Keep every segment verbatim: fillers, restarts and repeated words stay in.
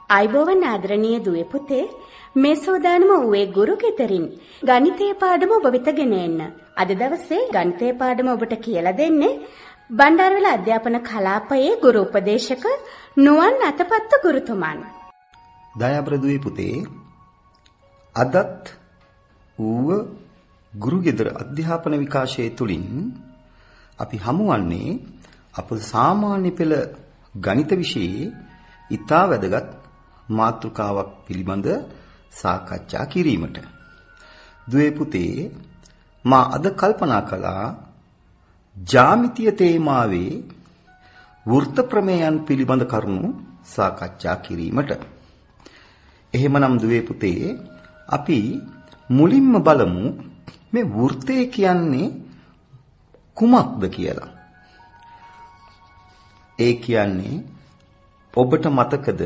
අයිබෝවන් ආදරණීය දුවේ පුතේ, මේ සෝදානම ඌේ ගුරු ගෙදරින් ගණිතයේ පාඩම ඔබ වෙත ගෙන එන්න. අද දවසේ ගණිතයේ පාඩම ඔබට කියලා දෙන්නේ බණ්ඩාරවල අධ්‍යාපන කලාපයේ ගුරු උපදේශක නුවන් අතපත්ත ගුරුතුමන්. දයාබර දුවේ පුතේ, අදත් ඌව ගුරු ගෙදර අධ්‍යාපන විකාශය තුළින් අපි හමුවන්නේ අප සාමාන්‍ය පෙළ ගණිත විෂයේ ඉතා වැදගත් මාතෘකාවක් පිළිබඳ සාකච්ඡා කිරීමට. දුවේ පුතේ, මා අද කල්පනා කළා ජ්‍යාමිතිය තේමාවේ වෘත්ත ප්‍රමේයන් පිළිබඳ කරුණු සාකච්ඡා කිරීමට. එහෙමනම් දුවේ පුතේ, අපි මුලින්ම බලමු මේ වෘත්තය කියන්නේ කුමක්ද කියලා. ඒ කියන්නේ ඔබට මතකද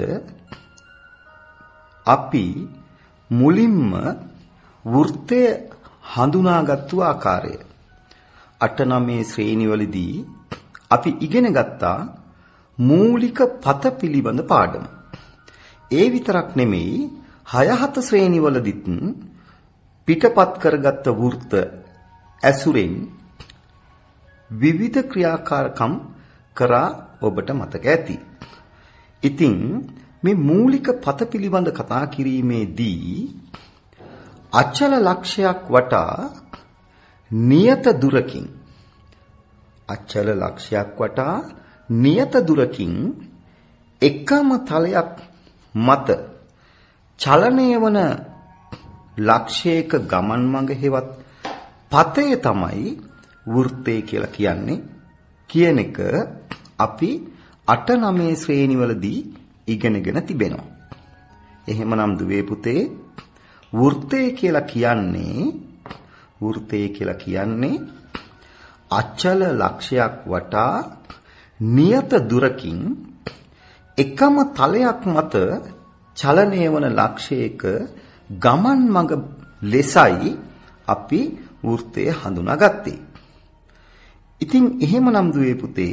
අපි මුලින්ම වෘත්තය හඳුනාගත්තු ආකාරය. අට නවය ශ්‍රේණිවලදී අපි ඉගෙන ගත්තා මූලික පත පිළිබඳ පාඩම. ඒ විතරක් නෙමෙයි, හය හත ශ්‍රේණිවලදීත් පිටපත් කරගත්ත වෘත්ත ඇසුරෙන් විවිධ ක්‍රියාකාරකම් කරා ඔබට මතක ඇති. ඉතින් මේ මූලික පත පිළිබඳ කතා කිරීමේදී අචල ලක්ෂයක් වටා නියත දුරකින් අචල ලක්ෂයක් වටා නියත දුරකින් එකම තලයක් මත චලනය වන ලක්ෂයක ගමන් මඟ හෙවත් පතය තමයි වෘත්තය කියලා කියන්නේ කියන එක අපි අට නවය ශ්‍රේණිවලදී ඉගෙනගෙන තිබෙනවා. එහෙමනම් දුවේ පුතේ, වෘත්තය කියලා කියන්නේ වෘත්තය කියලා කියන්නේ අචල ලක්ෂයක් වටා නියත දුරකින් එකම තලයක් මත චලනය වන ලක්ෂයක ගමන් මඟ ලෙසයි අපි වෘත්තය හඳුනාගත්තේ. ඉතින් එහෙමනම් දුවේ පුතේ,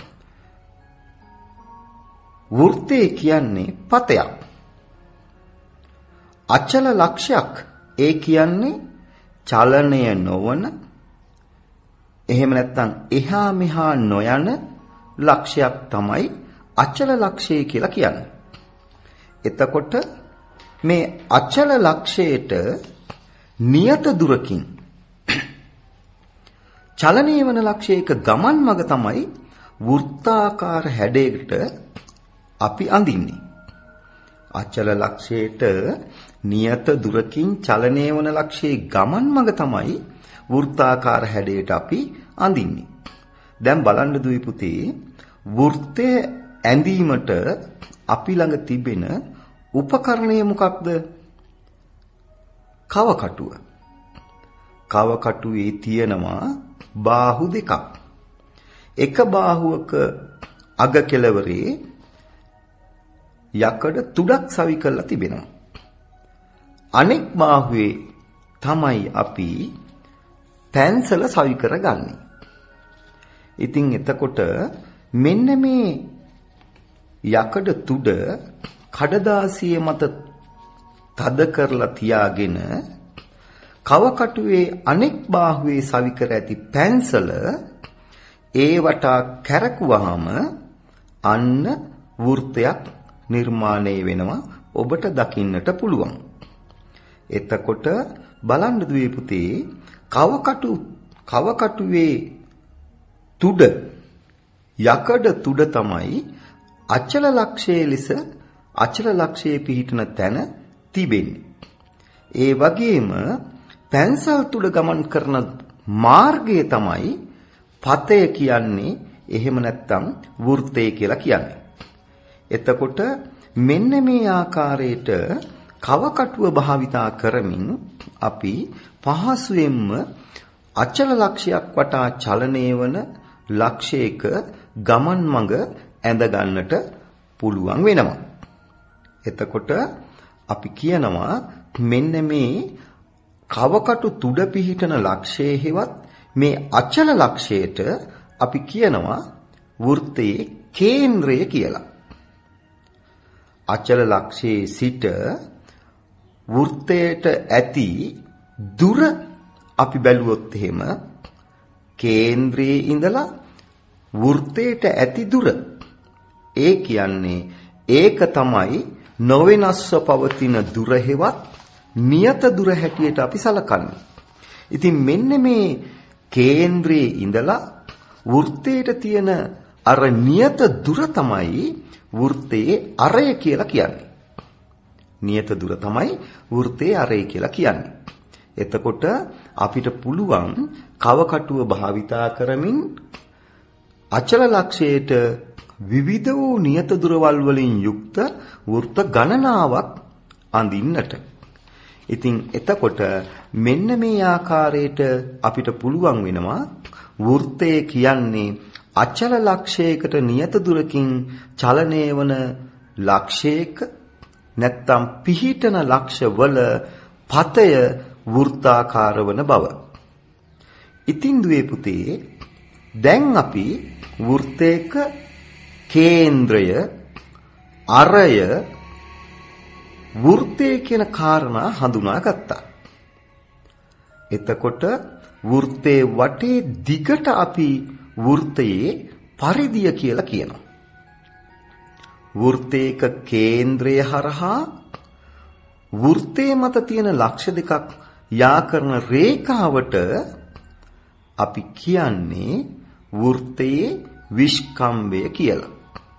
වෘත්තය කියන්නේ පතයක්. අචල ලක්ෂයක් ඒ කියන්නේ චලනය නොවන, එහෙම නැත්නම් එහා මෙහා නොයන ලක්ෂයක් තමයි අචල ලක්ෂය කියලා කියන්නේ. එතකොට මේ අචල ලක්ෂයට නියත දුරකින් චලනය වන ලක්ෂයක ගමන් මඟ තමයි වෘත්තාකාර හැඩයකට අපි අඳින්නේ. අචල ලක්ෂයට නියත දුරකින් චලනය වන ලක්ෂයේ ගමන් මඟ තමයි වෘත්තාකාර හැඩයට අපි අඳින්නේ. දැන් බලන්න දුවේ පුතේ, වෘත්තය ඇඳීමට අපි ළඟ තිබෙන උපකරණය මොකක්ද? කවකටුව. කවකටුවේ තියෙනවා බාහු දෙකක්. එක බාහුවක අග කෙළවරේ යකඩ තුඩක් සවි කරලා තිබෙනවා. අනෙක් බාහුවේ තමයි අපි පැන්සල සවි කරගන්නේ. ඉතින් එතකොට මෙන්න මේ යකඩ තුඩ කඩදාසිය මත තද කරලා තියාගෙන කවකටුවේ අනෙක් බාහුවේ සවි කර ඇති පැන්සල ඒ වටා කැරකුවාම අන්න වෘත්තයක් නිර්මාණය වෙනවා ඔබට දකින්නට පුළුවන්. එතකොට බලන්න දුවේ පුතේ, කවකටු කවකටුවේ තුඩ යකඩ තුඩ තමයි අචල ලක්ෂයේ ලෙස අචල ලක්ෂයේ පිහිටන තැන තිබෙන්නේ. ඒ වගේම පැන්සල් තුඩ ගමන් කරන මාර්ගය තමයි පතය කියන්නේ, එහෙම නැත්නම් වෘත්තය කියලා කියන්නේ. එතකොට මෙන්න මේ ආකාරයට කවකටුව භාවිතා කරමින් අපි පහසුවෙන්ම අචල ලක්ෂයක් වටා චලනය වන ලක්ෂයක ගමන් මඟ ඇඳ ගන්නට පුළුවන් වෙනවා. එතකොට අපි කියනවා මෙන්න මේ කවකටු තුඩ පිහිටන ලක්ෂයේ හෙවත් මේ අචල ලක්ෂයට අපි කියනවා වෘත්තයේ කේන්ද්‍රය කියලා. අචල ලක්ෂයේ සිට වෘත්තයට ඇති දුර අපි බැලුවොත් එහෙම කේන්ද්‍රයේ ඉඳලා වෘත්තයට ඇති දුර ඒ කියන්නේ ඒක තමයි නොවෙනස්ව පවතින දුර හෙවත් නියත දුර හැටියට අපි සලකන්නේ. ඉතින් මෙන්න මේ කේන්ද්‍රයේ ඉඳලා වෘත්තයට තියෙන අර නියත දුර තමයි වෘත්තයේ අරය කියලා කියන්නේ. නියත දුර තමයි වෘත්තයේ අරය කියලා කියන්නේ. එතකොට අපිට පුළුවන් කවකටුව භාවිතා කරමින් අචල ලක්ෂයට විවිධ වූ නියත දුරවල් වලින් යුක්ත වෘත්ත ගණනාවක් අඳින්නට. ඉතින් එතකොට මෙන්න මේ ආකාරයට අපිට පුළුවන් වෙනවා වෘත්තය කියන්නේ අචල ලක්ෂයකට නියත දුරකින් චලනය වන ලක්ෂයක නැත්නම් පිහිටන ලක්ෂවල පතය වෘත්තාකාර වන බව. ඉතින් දුවේ පුතේ දැන් අපි වෘත්තයක කේන්ද්‍රය අරය වෘත්තය කියන කාරණා හඳුනා ගත්තා. එතකොට වෘත්තයේ වටේ දිගට අපි වෘත්තයේ පරිධිය කියලා කියනවා. වෘත්තයක කේන්ද්‍රය හරහා වෘත්තයේ මත තියෙන ලක්ෂ දෙකක් යා කරන රේඛාවට අපි කියන්නේ වෘත්තයේ විස්කම්භය කියලා.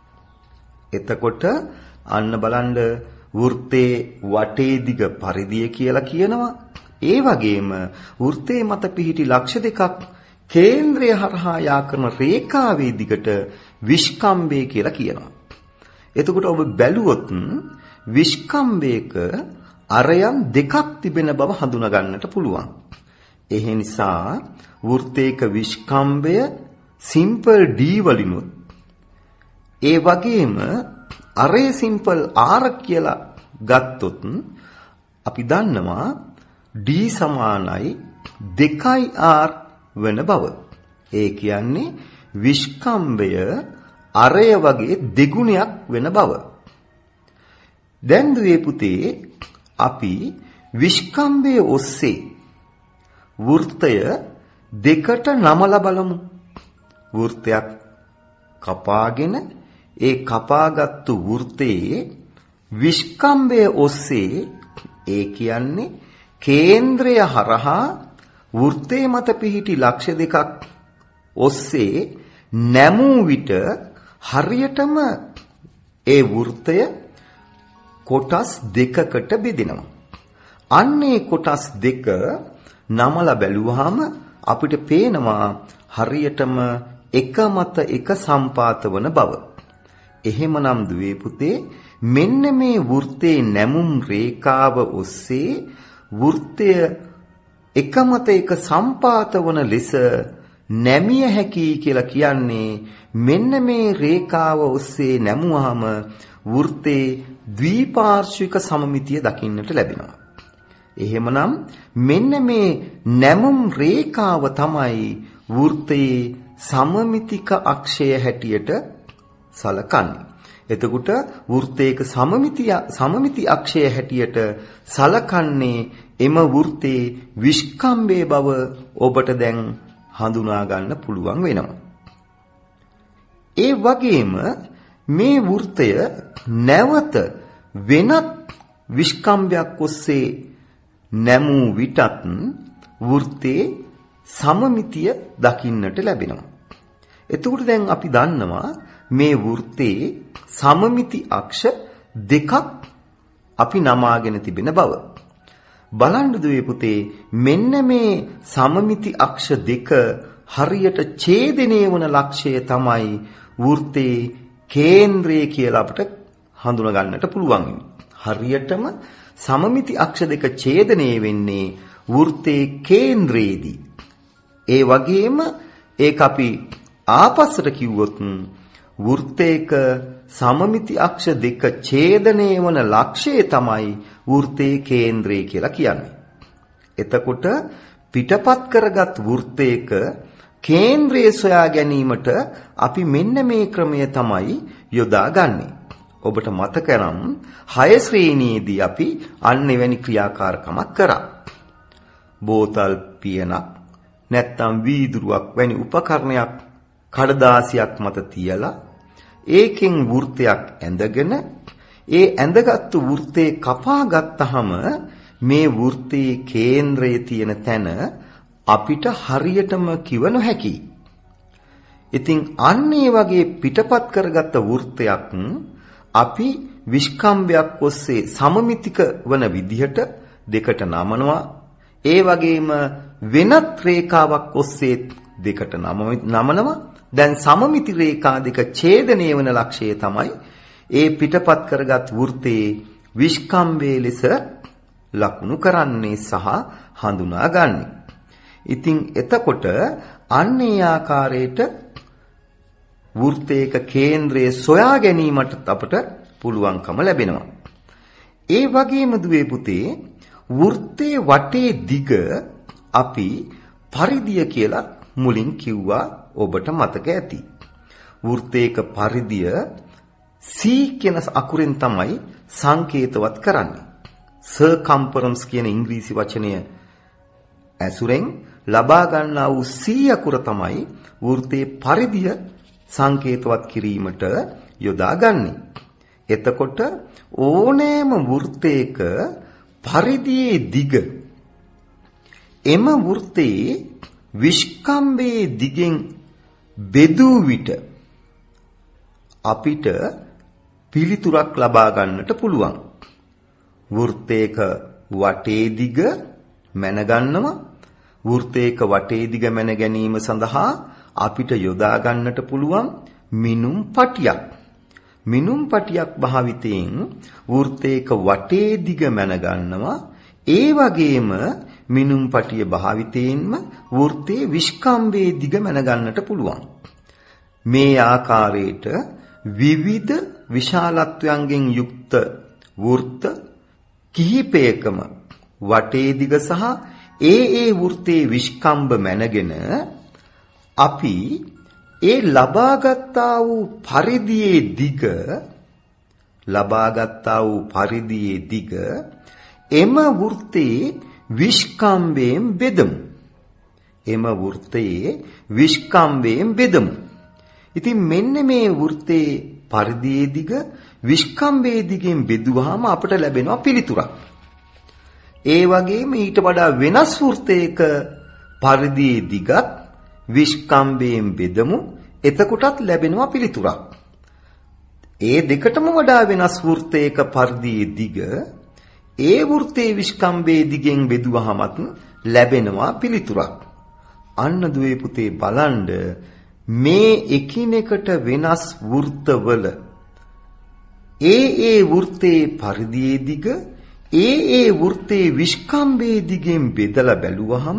එතකොට අන්න බලන්න වෘත්තයේ වටේ දිග පරිධිය කියලා කියනවා. ඒ වගේම වෘත්තයේ මත පිහිටි ලක්ෂ දෙකක් කේන්ද්‍රය හරහා යා කරන රේඛාවේ දිගට විස්කම්භය කියලා කියනවා. එතකොට ඔබ බැලුවොත් විස්කම්භයක අරයන් දෙකක් තිබෙන බව හඳුනා ගන්නට පුළුවන්. ඒ නිසා වෘත්තයක විස්කම්භය සිම්පල් D වලිනුත් ඒ වගේම අරේ සිම්පල් R කියලා ගත්තොත් අපි දන්නවා D සමානයි දෙකයි R වෙන බව. ඒ කියන්නේ විස්කම්භය අරය වගේ දෙගුණයක් වෙන බව. දැන් දුවේ පුතේ අපි විස්කම්භය ඔස්සේ වෘත්තය දෙකට නමලා බලමු. වෘත්තයක් කපාගෙන ඒ කපාගත්තු වෘත්තයේ විස්කම්භය ඔස්සේ ඒ කියන්නේ කේන්ද්‍රය හරහා වෘත්තයේ මත පිහිටි ලක්ෂ දෙකක් ඔස්සේ නැමූ විට හරියටම ඒ වෘත්තය කොටස් දෙකකට බෙදෙනවා. අන්නේ කොටස් දෙක නමලා බැලුවාම අපිට පේනවා හරියටම එක මත එක සම්පාත වන බව. එහෙමනම් දුවේ පුතේ මෙන්න මේ වෘත්තයේ නැමුම් රේඛාව ඔස්සේ වෘත්තය එක මත එක සම්පාත වන ලෙස නැමිය හැකි කියලා කියන්නේ මෙන්න මේ රේඛාව ඔස්සේ නැමුවාම වෘත්තේ ද්විපාර්ශ්වික සමමිතිය දකින්නට ලැබෙනවා. එහෙමනම් මෙන්න මේ නැමුම් රේඛාව තමයි වෘත්තයේ සමමිතික අක්ෂය හැටියට සලකන්නේ. එතකොට වෘත්තයක සමමිතිය සමමිති අක්ෂය හැටියට සලකන්නේ එම වෘත්තේ විස්කම්භයේ බව ඔබට දැන් හඳුනා ගන්න පුළුවන් වෙනවා. ඒ වගේම මේ වෘත්තය නැවත වෙනත් විස්කම්භයක් ඔස්සේ නැමූ විටත් වෘත්තේ සමමිතිය දකින්නට ලැබෙනවා. එතකොට දැන් අපි දන්නවා මේ වෘත්තේ සමමිති අක්ෂ දෙකක් අපි නමාගෙන තිබෙන බව. බලන්න දුවේ පුතේ මෙන්න මේ සමමිති අක්ෂ දෙක හරියට ඡේදනය වන ලක්ෂය තමයි වෘත්තේ කේන්ද්‍රය කියලා අපිට හඳුනා ගන්නට පුළුවන්. හරියටම සමමිති අක්ෂ දෙක ඡේදනය වෙන්නේ වෘත්තේ කේන්ද්‍රයේදී. ඒ වගේම ඒක අපි ආපස්සට කිව්වොත් වෘත්තයක සමමිති අක්ෂ දෙක ඡේදනය වන ලක්ෂය තමයි වෘත්තේ කේන්ද්‍රය කියලා කියන්නේ. එතකොට පිටපත් කරගත් වෘත්තයක කේන්ද්‍රය සොයා ගැනීමට අපි මෙන්න මේ ක්‍රමය තමයි යොදාගන්නේ. ඔබට මතක නම් හය ශ්‍රේණියේදී අපි අන්න එවැනි ක්‍රියාකාරකමක් කරා. බෝතල් පියනක් නැත්නම් වීදුරුවක් වැනි උපකරණයක් කඩදාසියක් මත තියලා ඒකෙන් වෘත්තයක් ඇඳගෙන ඒ ඇඳගත්තු වෘත්තේ කපා ගත්තාම මේ වෘත්තයේ කේන්ද්‍රයේ තියෙන තැන අපිට හරියටම කිව නොහැකි. ඉතින් අන්න ඒ වගේ පිටපත් කරගත්ත වෘත්තයක් අපි විස්කම්භයක් ඔස්සේ සමමිතික වන විදිහට දෙකට නමනවා. ඒ වගේම වෙනත් රේඛාවක් ඔස්සේ දෙකට නමනවා. දැන් සමමිති රේඛා දෙක ඡේදනය වන ලක්ෂය තමයි ඒ පිටපත් කරගත් වෘත්තයේ විස්කම්භයේ ලෙස ලකුණු කරන්නේ සහ හඳුනාගන්නේ. ඉතින් එතකොට අන්න ඒ ආකාරයට වෘත්තයක කේන්ද්‍රයේ සොයා ගැනීමට අපට පුළුවන්කම ලැබෙනවා. ඒ වගේම දුවේ පුතේ වෘත්තයේ වටේ දිග අපි පරිධිය කියලා මුලින් කිව්වා ඔබට මතක ඇති. වෘත්තයක පරිධිය C කියන අකුරෙන් තමයි සංකේතවත් කරන්නේ. circumference කියන ඉංග්‍රීසි වචනය ඇසුරෙන් ලබා ගන්නා වූ C අකුර තමයි වෘත්තයේ පරිධිය සංකේතවත් කිරීමට යොදාගන්නේ. එතකොට ඕනෑම වෘත්තයක පරිධියේ දිග එම වෘත්තයේ විස්කම්භයේ දිගෙන් බෙදූ විට අපිට පිළිතුරක් ලබා ගන්නට පුළුවන්. වෘත්තයක වටේ දිග මැන ගන්නවා. වෘත්තයක වටේ දිග මැන ගැනීම සඳහා අපිට යොදා ගන්නට පුළුවන් මිනුම් පටියක්. මිනුම් පටියක් භාවිතයෙන් වෘත්තයක වටේ දිග මැන ගන්නවා. ඒ වගේම මිනුම් පටිය භාවිතයෙන්ම වෘත්තයේ විස්කම්භයේ දිග මැන ගන්නට පුළුවන්. මේ ආකාරයට විවිධ විශාලත්වයන්ගෙන් යුක්ත වෘත්ත කිහිපයකම වටේ දිග සහ ඒ ඒ වෘත්තයේ විස්කම්භ මැනගෙන අපි ඒ ලබාගත්තා වූ පරිධියේ දිග ලබාගත්තා වූ පරිධියේ දිග එම වෘත්තයේ විස්කම්භයෙන් බෙදමු. එම වෘත්තයේ විස්කම්භයෙන් බෙදමු. ඉතින් මෙන්න මේ වෘත්තයේ පරිධියේ දිග විස්කම්භයේ දිගෙන් බෙදුවාම අපට ලැබෙනවා පිළිතුරක්. ඒ වගේම ඊට වඩා වෙනස් වෘත්තයක පරිධියේ දිගත් විස්කම්භයෙන් බෙදමු. එතකොටත් ලැබෙනවා පිළිතුරක්. ඒ දෙකටම වඩා වෙනස් වෘත්තයක පරිධියේ දිග ඒ වෘත්තයේ විස්කම්භයේ දිගෙන් බෙදුවහමත් ලැබෙනවා පිළිතුරක්. අන්න දුවේ පුතේ බලන්න මේ එකිනෙකට වෙනස් වෘත්තවල ඒ ඒ වෘත්තයේ පරිධියේ දිග ඒ ඒ වෘත්තයේ විස්කම්භයේ දිගෙන් බෙදලා බැලුවහම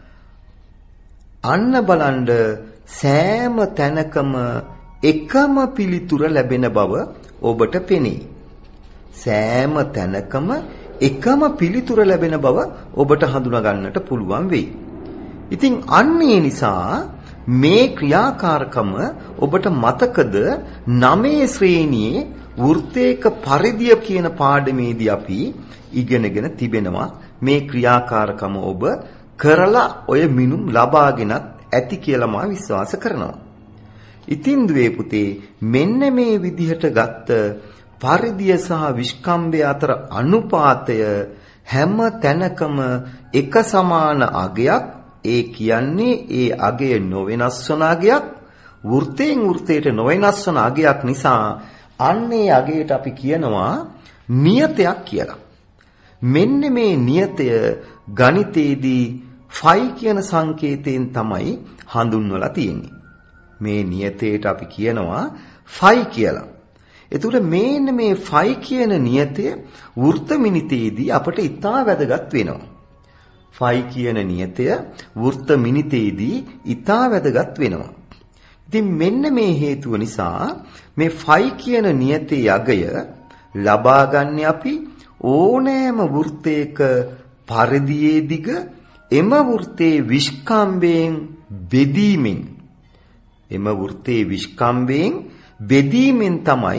අන්න බලන්න සෑම තැනකම එකම පිළිතුර ලැබෙන බව ඔබට පෙනේ. සෑම තැනකම එකම පිළිතුර ලැබෙන බව ඔබට හඳුනා ගන්නට පුළුවන් වෙයි. ඉතින් අන්න ඒ නිසා මේ ක්‍රියාකාරකම ඔබට මතකද නවයේ ශ්‍රේණියේ වෘත්තයක පරිධිය කියන පාඩමේදී අපි ඉගෙනගෙන තිබෙනවා. මේ ක්‍රියාකාරකම ඔබ කරලා ඔය මිනුම් ලබාගෙනත් ඇති කියලා මා විශ්වාස කරනවා. ඉතින් දුවේ පුතේ මෙන්න මේ විදිහට ගත්ත පරිධිය සහ විස්කම්භය අතර අනුපාතය හැම තැනකම එක සමාන අගයක්. ඒ කියන්නේ ඒ අගය නොවෙනස් වන අගයක්. වෘත්තයෙන් වෘත්තයට නොවෙනස් වන අගයක් නිසා අන්නේ අගයට අපි කියනවා නියතයක් කියලා. මෙන්න මේ නියතය ගණිතයේදී ෆයි කියන සංකේතයෙන් තමයි හඳුන්වලා තියෙන්නේ. මේ නියතයට අපි කියනවා ෆයි කියලා. එතකොට මේන්න මේ ෆයි කියන නියතය වෘත්ත මිනිතේදී අපට ඉතා වැදගත් වෙනවා. ෆයි කියන නියතය වෘත්ත මිනිතේදී ඉතා වැදගත් වෙනවා. ඉතින් මෙන්න මේ හේතුව නිසා මේ ෆයි කියන නියතයේ අගය ලබා ගන්න අපි ඕනෑම වෘත්තයක පරිධියේ දිග එම වෘත්තයේ විස්කම්භයෙන් බෙදීමෙන් එම වෘත්තයේ විස්කම්භයෙන් බෙදීමෙන් තමයි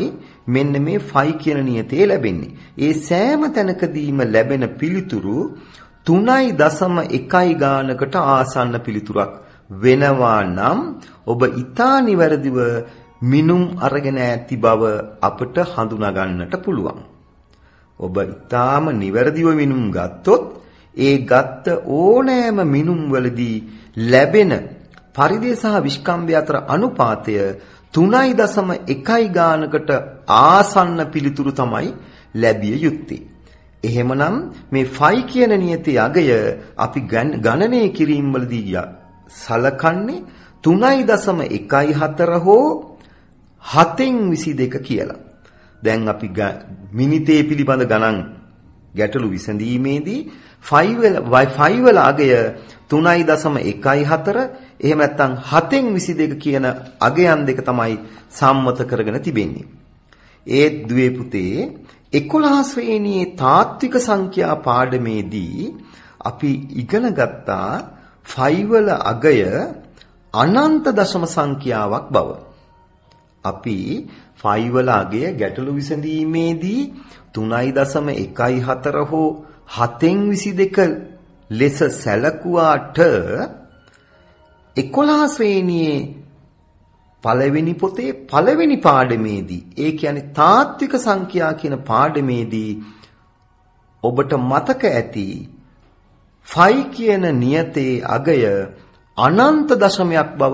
මෙන්න මේ ෆයි කියන නියතේ ලැබෙන්නේ. ඒ සෑම තැනකදීම ලැබෙන පිළිතුරු තුනයි දශම එකයි ගානකට ආසන්න පිළිතුරක් වෙනවා නම් ඔබ ඊටා නිවැරදිව මිනුම් අරගෙන ඇති බව අපට හඳුනා ගන්නට පුළුවන්. ඔබ ඊටාම නිවැරදිව මිනුම් ගත්තොත් ඒ ගත්ත ඕනෑම මිනුම් වලදී ලැබෙන පරිදේ සහ විස්කම්භය අතර අනුපාතය තුනයි දශම එකයි ගානකට ආසන්න පිළිතුරු තමයි ලැබිය යුත්තේ. එහෙමනම් මේ ෆයි කියන නියතයේ අගය අපි ගණනය කිරීම වලදී සලකන්නේ තුනයි දශම එකයි හතර හෝ හතෙන් විසි දෙක කියලා. දැන් අපි මිනිතේ පිළිබඳ ගණන් ගැටලු විසඳීමේදී ෆයි වල අගය තුනයි දශම එකයි හතර එහෙම නැත්නම් හතෙන් විසි දෙක කියන අගයන් දෙක තමයි සම්මත කරගෙන තිබෙන්නේ. ඒ දුවේ පුතේ එකොළහ ශ්‍රේණියේ තාත්වික සංඛ්‍යා පාඩමේදී අපි ඉගෙන ගත්තා ෆයි වල අගය අනන්ත දශම සංඛ්‍යාවක් බව. අපි ෆයි වල අගය ගැටලු විසඳීමේදී තුනයි දශම එකයි හතර හෝ හතෙන් විසි දෙක ලෙස සැලකුවාට එකොළහ ශ්‍රේණියේ පළවෙනි පොතේ පළවෙනි පාඩමේදී ඒ කියන්නේ තාත්වික සංඛ්‍යා කියන පාඩමේදී ඔබට මතක ඇති ෆයි කියන නියතේ අගය අනන්ත දශමයක් බව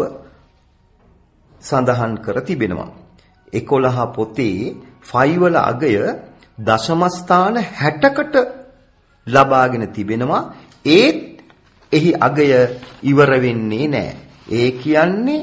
සඳහන් කර තිබෙනවා. එකොළහ පොතේ ෆයි වල අගය දශම ස්ථාන හැටකට ලබාගෙන තිබෙනවා. ඒත් එහි අගය ඉවර වෙන්නේ නැහැ. ඒ කියන්නේ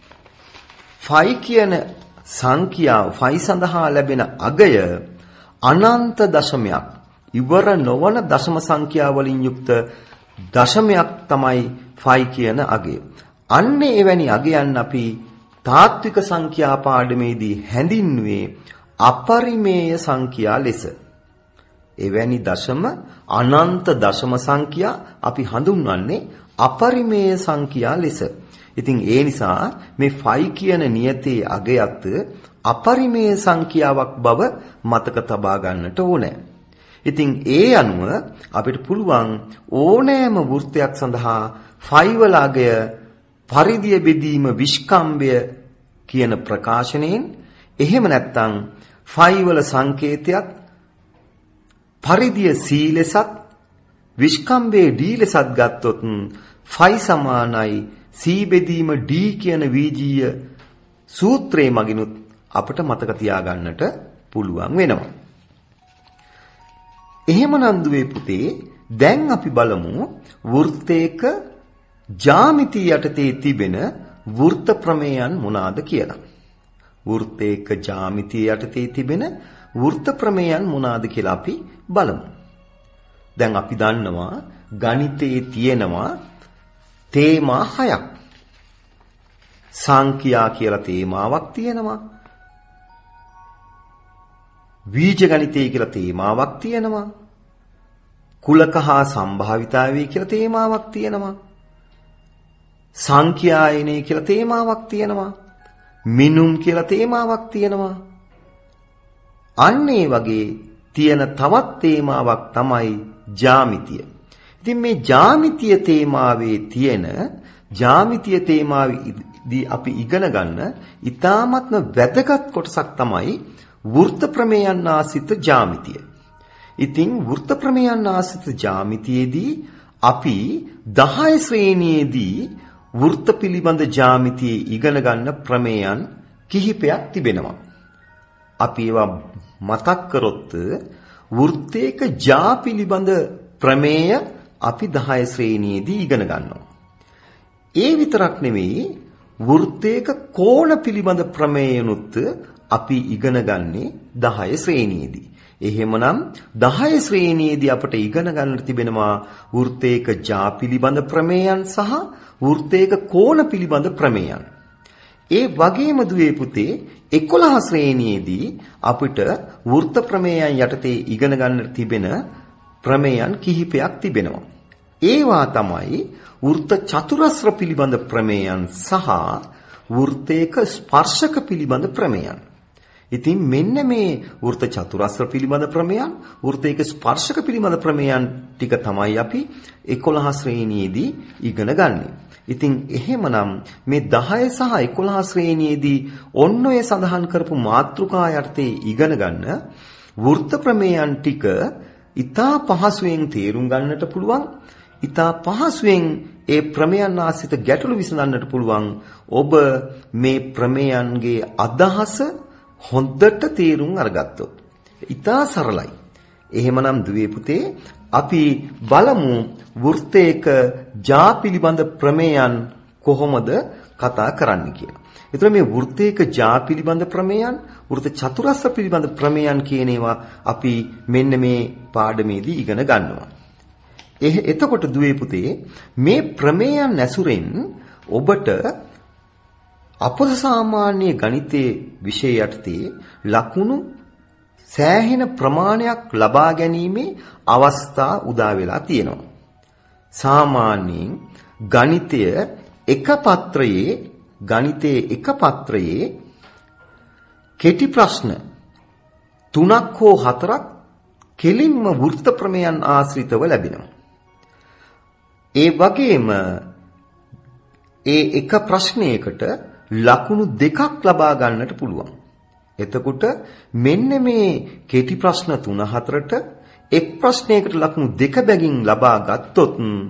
ෆයි කියන සංඛ්‍යාව ෆයි සඳහා ලැබෙන අගය අනන්ත දශමයක්. ඉවර නොවන දශම සංඛ්‍යා වලින් යුක්ත දශමයක් තමයි ෆයි කියන අගය. අන්න එවැනි අගයන් අපි තාත්වික සංඛ්‍යා පාඩමේදී හැඳින්වුවේ අපරිමේය සංඛ්‍යා ලෙස. එවැනි දශම අනන්ත දශම සංඛ්‍යා අපි හඳුන්වන්නේ අපරිමේය සංඛ්‍යා ලෙස. ඉතින් ඒ නිසා මේ ෆයි කියන නියතේ අගයත් අපරිමේය සංඛ්‍යාවක් බව මතක තබා ගන්නට ඕනේ. ඉතින් ඒ අනුව අපිට පුළුවන් ඕනෑම වෘත්තයක් සඳහා ෆයි වල අගය පරිධිය බෙදීම විස්කම්භය කියන ප්‍රකාශනයෙන් එහෙම නැත්නම් ෆයි වල සංකේතයත් පරිධිය C ලෙසත් විස්කම්භයේ D ලෙසත් ගත්තොත් ෆයි සමානයි C බෙදීම D කියන වීජීය සූත්‍රයේ මගිනුත් අපට මතක තියාගන්නට පුළුවන් වෙනවා. එහෙමනම් දුවේ පුතේ දැන් අපි බලමු වෘත්තයක ජ්‍යාමිතිය යටතේ තිබෙන වෘත්ත ප්‍රමේයන් මොනවාද කියලා. වෘත්තයක ජ්‍යාමිතිය යටතේ තිබෙන වෘත්ත ප්‍රමේයන් මොනවාද කියලා අපි බලමු. දැන් අපි දන්නවා ගණිතයේ තියෙනවා තේමා හයක්. සංඛ්‍යා කියලා තේමාවක් තියෙනවා. බීජ ගණිතය කියලා තේමාවක් තියෙනවා. කුලක හා සම්භාවිතාවය කියලා තේමාවක් තියෙනවා. සංඛ්‍යායනය කියලා තේමාවක් තියෙනවා. මිනුම් කියලා තේමාවක් තියෙනවා. අන්න ඒ වගේ තියෙන තවත් තේමාවක් තමයි ජ්‍යාමිතිය. ඉතින් මේ ජ්‍යාමිතිය තේමාවේ තියෙන ජ්‍යාමිතිය තේමාවේදී අපි ඉගෙන ගන්න ඊ타ත්ම වැදගත් කොටසක් තමයි වෘත්ත ප්‍රමේයන් ආශ්‍රිත ජ්‍යාමිතිය. ඉතින් වෘත්ත ප්‍රමේයන් ආශ්‍රිත ජ්‍යාමිතියේදී අපි දහය ශ්‍රේණියේදී වෘත්ත පිළිබඳ ජ්‍යාමිතියේ ඉගෙන ගන්න ප්‍රමේයන් කිහිපයක් තිබෙනවා. අපි ඒවා මතක් කරොත් වෘත්තයක ජා පිළිබඳ ප්‍රමේය අපි දහය ශ්‍රේණියේදී ඉගෙන ගන්නවා. ඒ විතරක් නෙවෙයි වෘත්තයක කෝණ පිළිබඳ ප්‍රමේයනුත් අපි ඉගෙන ගන්නේ දහය ශ්‍රේණියේදී. එහෙමනම් දහය ශ්‍රේණියේදී අපට ඉගෙන ගන්නට තිබෙනවා වෘත්තයක ජා පිළිබඳ ප්‍රමේයන් සහ වෘත්තයක කෝණ පිළිබඳ ප්‍රමේයන්. ඒ වගේම දුවේ පුතේ එකොළහ ශ්‍රේණියේදී අපිට වෘත්ත ප්‍රමේයන් යටතේ ඉගෙන ගන්නට තිබෙන ප්‍රමේයන් කිහිපයක් තිබෙනවා. ඒවා තමයි වෘත්ත චතුරස්‍ර පිළිබඳ ප්‍රමේයන් සහ වෘත්තයක ස්පර්ශක පිළිබඳ ප්‍රමේයන්. ඉතින් මෙන්න මේ වෘත්ත චතුරස්‍ර පිළිබඳ ප්‍රමේයන්, වෘත්තයක ස්පර්ශක පිළිබඳ ප්‍රමේයන් ටික තමයි අපි එකොළහ ශ්‍රේණියේදී ඉගෙන ගන්නේ. ඉතින් එහෙමනම් මේ දහය සහ එකොළහ ශ්‍රේණියේදී ඔන්න ඔය සඳහන් කරපු මාතෘකා යටතේ ඉගෙන ගන්න වෘත්ත ප්‍රමේයන් ටික ඉතා පහසුවෙන් තේරුම් ගන්නට පුළුවන්. ඉතා පහසුවෙන් ඒ ප්‍රමේයන් ආශ්‍රිත ගැටලු විසඳන්නට පුළුවන්. ඔබ මේ ප්‍රමේයන්ගේ අදහස හොඳට තේරුම් අරගත්තොත්. ඉතා සරලයි. එහෙමනම් දුවේ පුතේ අපි බලමු වෘත්තයක ජා පිළිබඳ ප්‍රමේයන් කොහොමද කතා කරන්න කියලා. ඒතර මේ වෘත්තයක ජා පිළිබඳ ප්‍රමේයන්, වෘත්ත චතුරස්‍ර පිළිබඳ ප්‍රමේයන් කියන ඒවා අපි මෙන්න මේ පාඩමේදී ඉගෙන ගන්නවා. එතකොට දුවේ පුතේ මේ ප්‍රමේයන් ඇසුරෙන් ඔබට අපොස සාමාන්‍ය ගණිතයේ විෂය යටතේ ලකුණු සෑහෙන ප්‍රමාණයක් ලබා ගැනීමේ අවස්ථා උදා වෙලා තියෙනවා. සාමාන්‍යයෙන් ගණිතය එක පත්‍රයේ ගණිතයේ එක පත්‍රයේ කෙටි ප්‍රශ්න තුනක් හෝ හතරක් කෙලින්ම වෘත්ත ප්‍රමේයන් ආශ්‍රිතව ලැබෙනවා. ඒ වගේම ඒ එක ප්‍රශ්නයකට ලකුණු දෙකක් ලබා ගන්නට පුළුවන්. එතකොට මෙන්න මේ කෙටි ප්‍රශ්න තුන හතරට එක් ප්‍රශ්නයකට ලකුණු දෙක බැගින් ලබා ගත්තොත්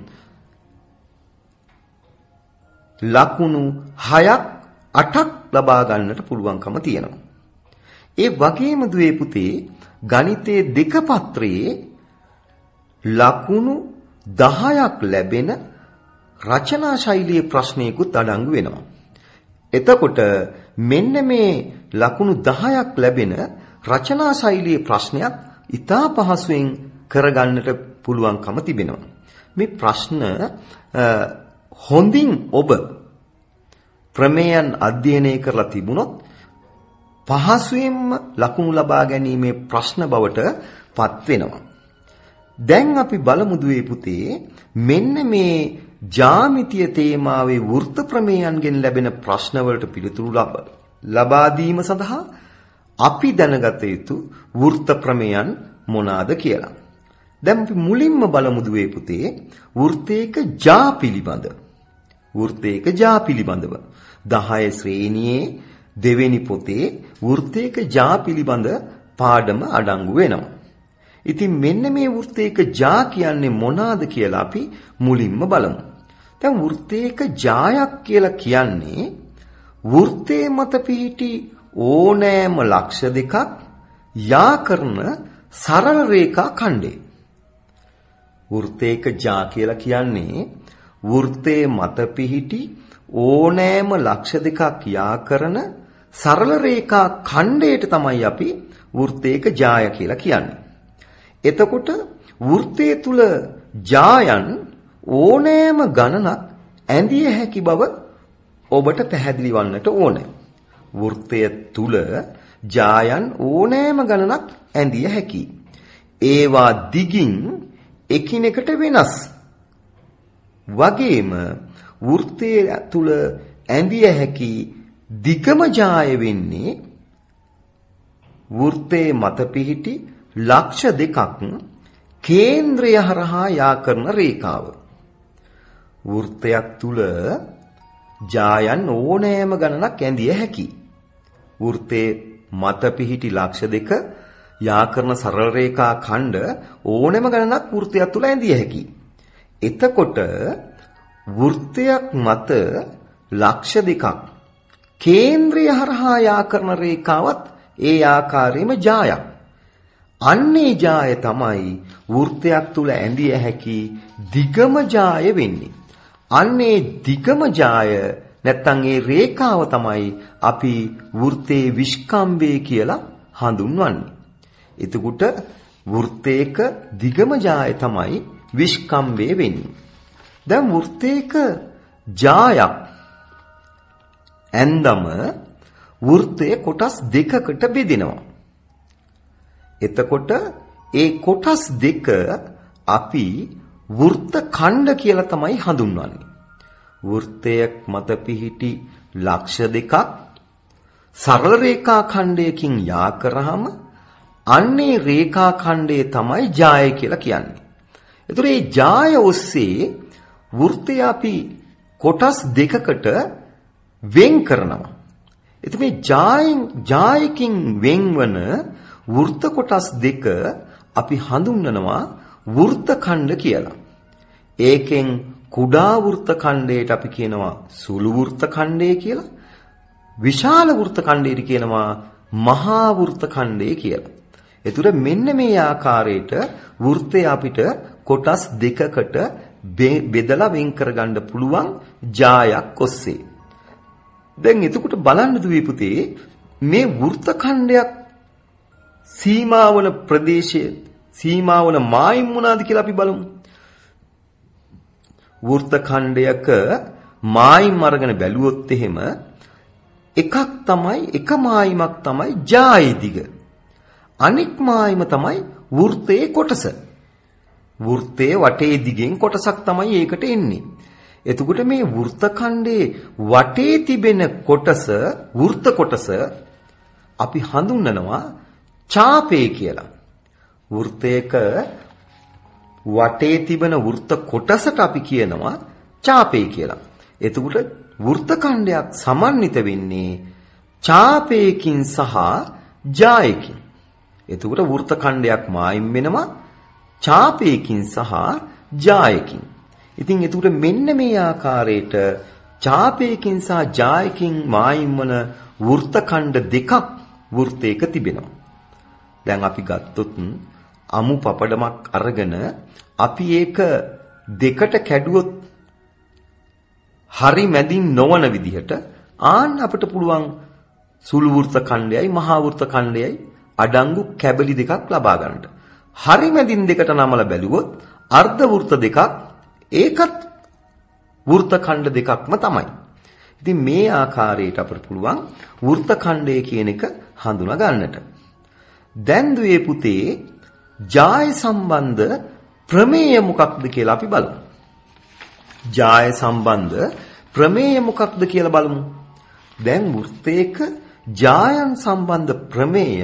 ලකුණු හයක් අටක් ලබා ගන්නට පුළුවන්කම තියෙනවා. ඒ වගේම දුවේ පුතේ ගණිතයේ දෙක පත්‍රයේ ලකුණු දහයක් ලැබෙන රචනා ශෛලියේ ප්‍රශ්නයකුත් අඩංගු වෙනවා. එතකොට මෙන්න මේ ලකුණු දහයක් ලැබෙන රචනා ශෛලියේ ප්‍රශ්නයක් ඉතා පහසුවෙන් කරගන්නට පුළුවන්කම තිබෙනවා. මේ ප්‍රශ්න හොඳින් ඔබ ප්‍රමේයන් අධ්‍යයනය කරලා තිබුණොත් පහසුවෙන්ම ලකුණු ලබා ගැනීමේ ප්‍රශ්න බවට පත් වෙනවා. දැන් අපි බලමු දුවේ පුතේ මෙන්න මේ ජ්‍යාමිතිය තේමාවේ වෘත්ත ප්‍රමේයන්ගෙන් ලැබෙන ප්‍රශ්න වලට පිළිතුරු ලබා දීම සඳහා අපි දැනගත යුතු වෘත්ත ප්‍රමේයන් මොනවාද කියලා. දැන් අපි මුලින්ම බලමු දුවේ පුතේ වෘත්තයක ජා පිළිබඳ. වෘත්තයක ජා පිළිබඳව දහය ශ්‍රේණියේ දෙවෙනි පොතේ වෘත්තයක ජා පිළිබඳ පාඩම අඩංගු වෙනවා. ඉතින් මෙන්න මේ වෘත්තයක ජා කියන්නේ මොනවාද කියලා අපි මුලින්ම බලමු. දැන් වෘත්තයක ජායක් කියලා කියන්නේ වෘත්තයේ මත පිහිටි ඕනෑම ලක්ෂ දෙකක් යා කරන සරල රේඛා ඛණ්ඩය. වෘත්තයක ජා කියලා කියන්නේ වෘත්තයේ මත පිහිටි ඕනෑම ලක්ෂ දෙකක් යා කරන සරල රේඛා ඛණ්ඩයට තමයි අපි වෘත්තයක ජාය කියලා කියන්නේ. එතකොට වෘත්තය තුල ජායන් ඕනෑම ගණනක් ඇඳිය හැකි බව ඔබට පැහැදිලි වන්නට ඕනේ. වෘත්තය තුල ජායන් ඕනෑම ගණනක් ඇඳිය හැකි. ඒවා දිගින් එකිනෙකට වෙනස්. වගේම වෘත්තය තුල ඇඳිය හැකි දිගම ජාය වෙන්නේ වෘත්තයේ මත පිහිටි ලක්ෂ දෙකක් කේන්ද්‍රය හරහා යා කරන රේඛාව. වෘත්තයක් තුල ජායන් ඕනෑම ගණනක් ඇඳිය හැකි. වෘත්තයේ මත පිහිටි ලක්ෂ දෙක යා කරන සරල රේඛා ඛණ්ඩ ඕනෑම ගණනක් වෘත්තයක් තුල ඇඳිය හැකි. එතකොට වෘත්තයක් මත ලක්ෂ දෙකක් කේන්ද්‍රය හරහා යා කරන රේඛාවත් ඒ ආකාරයෙන්ම ජායක්. අන්නේ ජාය තමයි වෘත්තයක් තුල ඇඳිය හැකි දිගම ජාය වෙන්නේ. අන්නේ දිගම ජාය නැත්නම් ඒ රේඛාව තමයි අපි වෘත්තයේ විස්කම්භය කියලා හඳුන්වන්නේ. එතකොට වෘත්තයක දිගම ජාය තමයි විස්කම්භය වෙන්නේ. දැන් වෘත්තයක ජායක් ඇන්දම වෘත්තය කොටස් දෙකකට බෙදෙනවා. එතකොට ඒ කොටස් දෙක අපි වෘත්ත ඛණ්ඩ කියලා තමයි හඳුන්වන්නේ. වෘත්තයක් මත පිහිටි ලක්ෂ දෙකක් සරල රේඛා ඛණ්ඩයකින් යා කරාම අන්නේ රේඛා ඛණ්ඩය තමයි ජාය කියලා කියන්නේ. ඒතර මේ ජාය ඔස්සේ වෘත්තය අපි කොටස් දෙකකට වෙන් කරනවා. එතකොට මේ ජායෙන් ජායකින් වෙන්වන වෘත්ත කොටස් දෙක අපි හඳුන්වනවා වෘත්ත ඛණ්ඩ කියලා. ඒකෙන් කුඩා වෘත්ත ඛණ්ඩයට අපි කියනවා සුළු වෘත්ත ඛණ්ඩය කියලා. විශාල වෘත්ත ඛණ්ඩයට කියනවා මහා වෘත්ත ඛණ්ඩය කියලා. ඒතර මෙන්න මේ ආකාරයට වෘත්තය අපිට කොටස් දෙකකට බෙදලා වෙන් කරගන්න පුළුවන් ජායක් ඔස්සේ. දැන් එතකොට බලන්න දුවේ පුතේ මේ වෘත්ත ඛණ්ඩයක් සීමා වන ප්‍රදේශය සීමා වන මායිම් මොනවාද කියලා අපි බලමු. වෘත්ත ඛණ්ඩයක මායිම් අරගෙන බැලුවොත් එහෙම එකක් තමයි එක මායිමක් තමයි ජායේ දිග. අනෙක් මායිම තමයි වෘත්තයේ කොටස. වෘත්තයේ වටේ දිගෙන් කොටසක් තමයි ඒකට එන්නේ. එතකොට මේ වෘත්ත ඛණ්ඩයේ වටේ තිබෙන කොටස වෘත්ත කොටස අපි හඳුන්වනවා ඡාපේ කියලා. වෘත්තයක වටේ තිබෙන වෘත්ත කොටසට අපි කියනවා ඡාපේ කියලා. එතකොට වෘත්ත ඛණ්ඩයක් සමන්විත වෙන්නේ ඡාපයකින් සහ ජායකින්. එතකොට වෘත්ත ඛණ්ඩයක් මායිම් වෙනවා ඡාපයකින් සහ ජායකින්. ඉතින් එතකොට මෙන්න මේ ආකාරයට ඡාපයකින් සහ ජායකින් මායිම් වන වෘත්ත ඛණ්ඩ දෙකක් වෘත්තයක තිබෙනවා. දැන් අපි ගත්තොත් අමු පපඩමක් අරගෙන අපි ඒක දෙකට කැඩුවොත් හරි මැදින් නොවන විදිහට ආන්න අපිට පුළුවන් සුළු වෘත්ත ඛණ්ඩයයි මහා වෘත්ත ඛණ්ඩයයි අඩංගු කැබලි දෙකක් ලබා ගන්නට. හරි මැදින් දෙකට නමලා බැලුවොත් අර්ධ වෘත්ත දෙකක් ඒකත් වෘත්ත ඛණ්ඩ දෙකක්ම තමයි. ඉතින් මේ ආකාරයට අපිට පුළුවන් වෘත්ත ඛණ්ඩය කියන එක හඳුනා ගන්නට. දැන් දුවේ පුතේ ජාය සම්බන්ධ ප්‍රමේය මොකක්ද කියලා අපි බලමු. ජාය සම්බන්ධ ප්‍රමේය මොකක්ද කියලා බලමු. දැන් වෘත්තයක ජායන් සම්බන්ධ ප්‍රමේය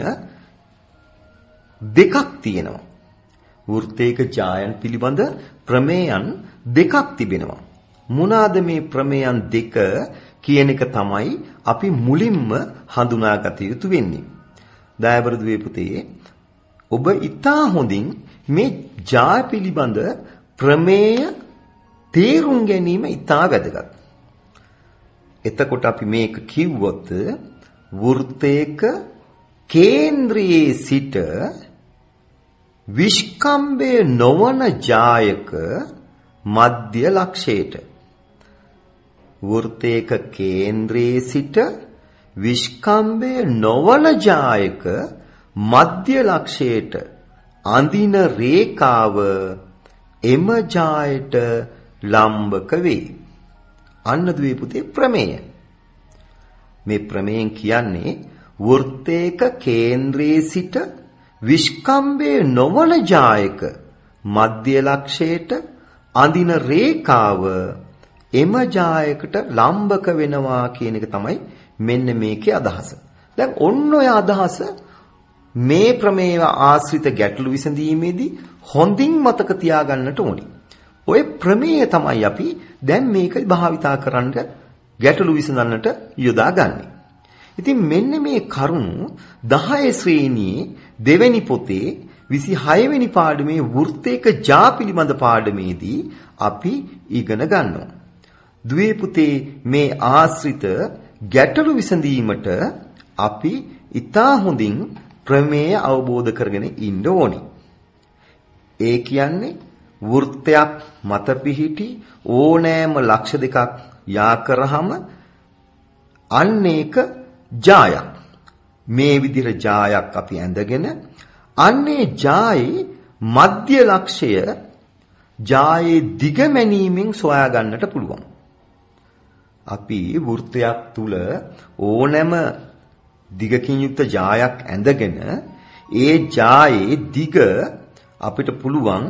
දෙකක් තියෙනවා. වෘත්තයක ජායන් පිළිබඳ ප්‍රමේයන් දෙකක් තිබෙනවා. මොනවාද මේ ප්‍රමේයන් දෙක කියන එක තමයි අපි මුලින්ම හඳුනාගත යුතු වෙන්නේ. දයාබර දුවේ පුතේ ඔබ ඉතා හොඳින් මේ ජාය පිළිබඳ ප්‍රමේය තේරුම් ගැනීම ඉතා වැදගත්. එතකොට අපි මේක කිව්වොත් වෘත්තයක කේන්ද්‍රයේ සිට විස්කම්භය නොවන ජායක මධ්‍ය ලක්ෂයට වෘත්තයක කේන්ද්‍රයේ සිට විස්කම්භය නොවන ජායක මධ්‍ය ලක්ෂයට අඳින රේඛාව එම ජායට ලම්බක වේ. අන්න දුවේ පුතේ ප්‍රමේය. මේ ප්‍රමේයෙන් කියන්නේ වෘත්තයක කේන්ද්‍රයේ සිට විස්කම්භය නොවන ජායක මධ්‍ය ලක්ෂයට අඳින රේඛාව එම ජායකට ලම්බක වෙනවා කියන එක තමයි මෙන්න මේකේ අදහස. දැන් ඔන්න ඔය අදහස මේ ප්‍රමේය ආශ්‍රිත ගැටලු විසඳීමේදී හොඳින් මතක තියාගන්නට ඕනි. ඔය ප්‍රමේය තමයි අපි දැන් මේක භාවිතා කරන්න ගැටලු විසඳන්නට යොදාගන්නේ. ඉතින් මෙන්න මේ කරුණු දහය ශ්‍රේණියේ දෙවෙනි පොතේ විසිහය වෙනි පාඩමේ වෘත්තයක ජා පිළිබඳ පාඩමේදී අපි ඉගෙන ගන්නවා. දුවේ පුතේ මේ ආශ්‍රිත ගැටලු විසඳීමට අපි ඉතා හොඳින් ප්‍රමේය අවබෝධ කරගෙන ඉන්න ඕනි. ඒ කියන්නේ වෘත්තයක් මත පිහිටි ඕනෑම ලක්ෂ දෙකක් යා කරාම අන්න ඒක ජායක්. මේ විදිහට ජායක් අපි ඇඳගෙන අන්නේ ජායේ මධ්‍ය ලක්ෂය ජායේ දිග මැනීමෙන් සොයා ගන්නට පුළුවන්. අපි වෘත්තයක් තුල ඕනෑම දිගකින් යුක්ත ජායක් ඇඳගෙන ඒ ජායේ දිග අපිට පුළුවන්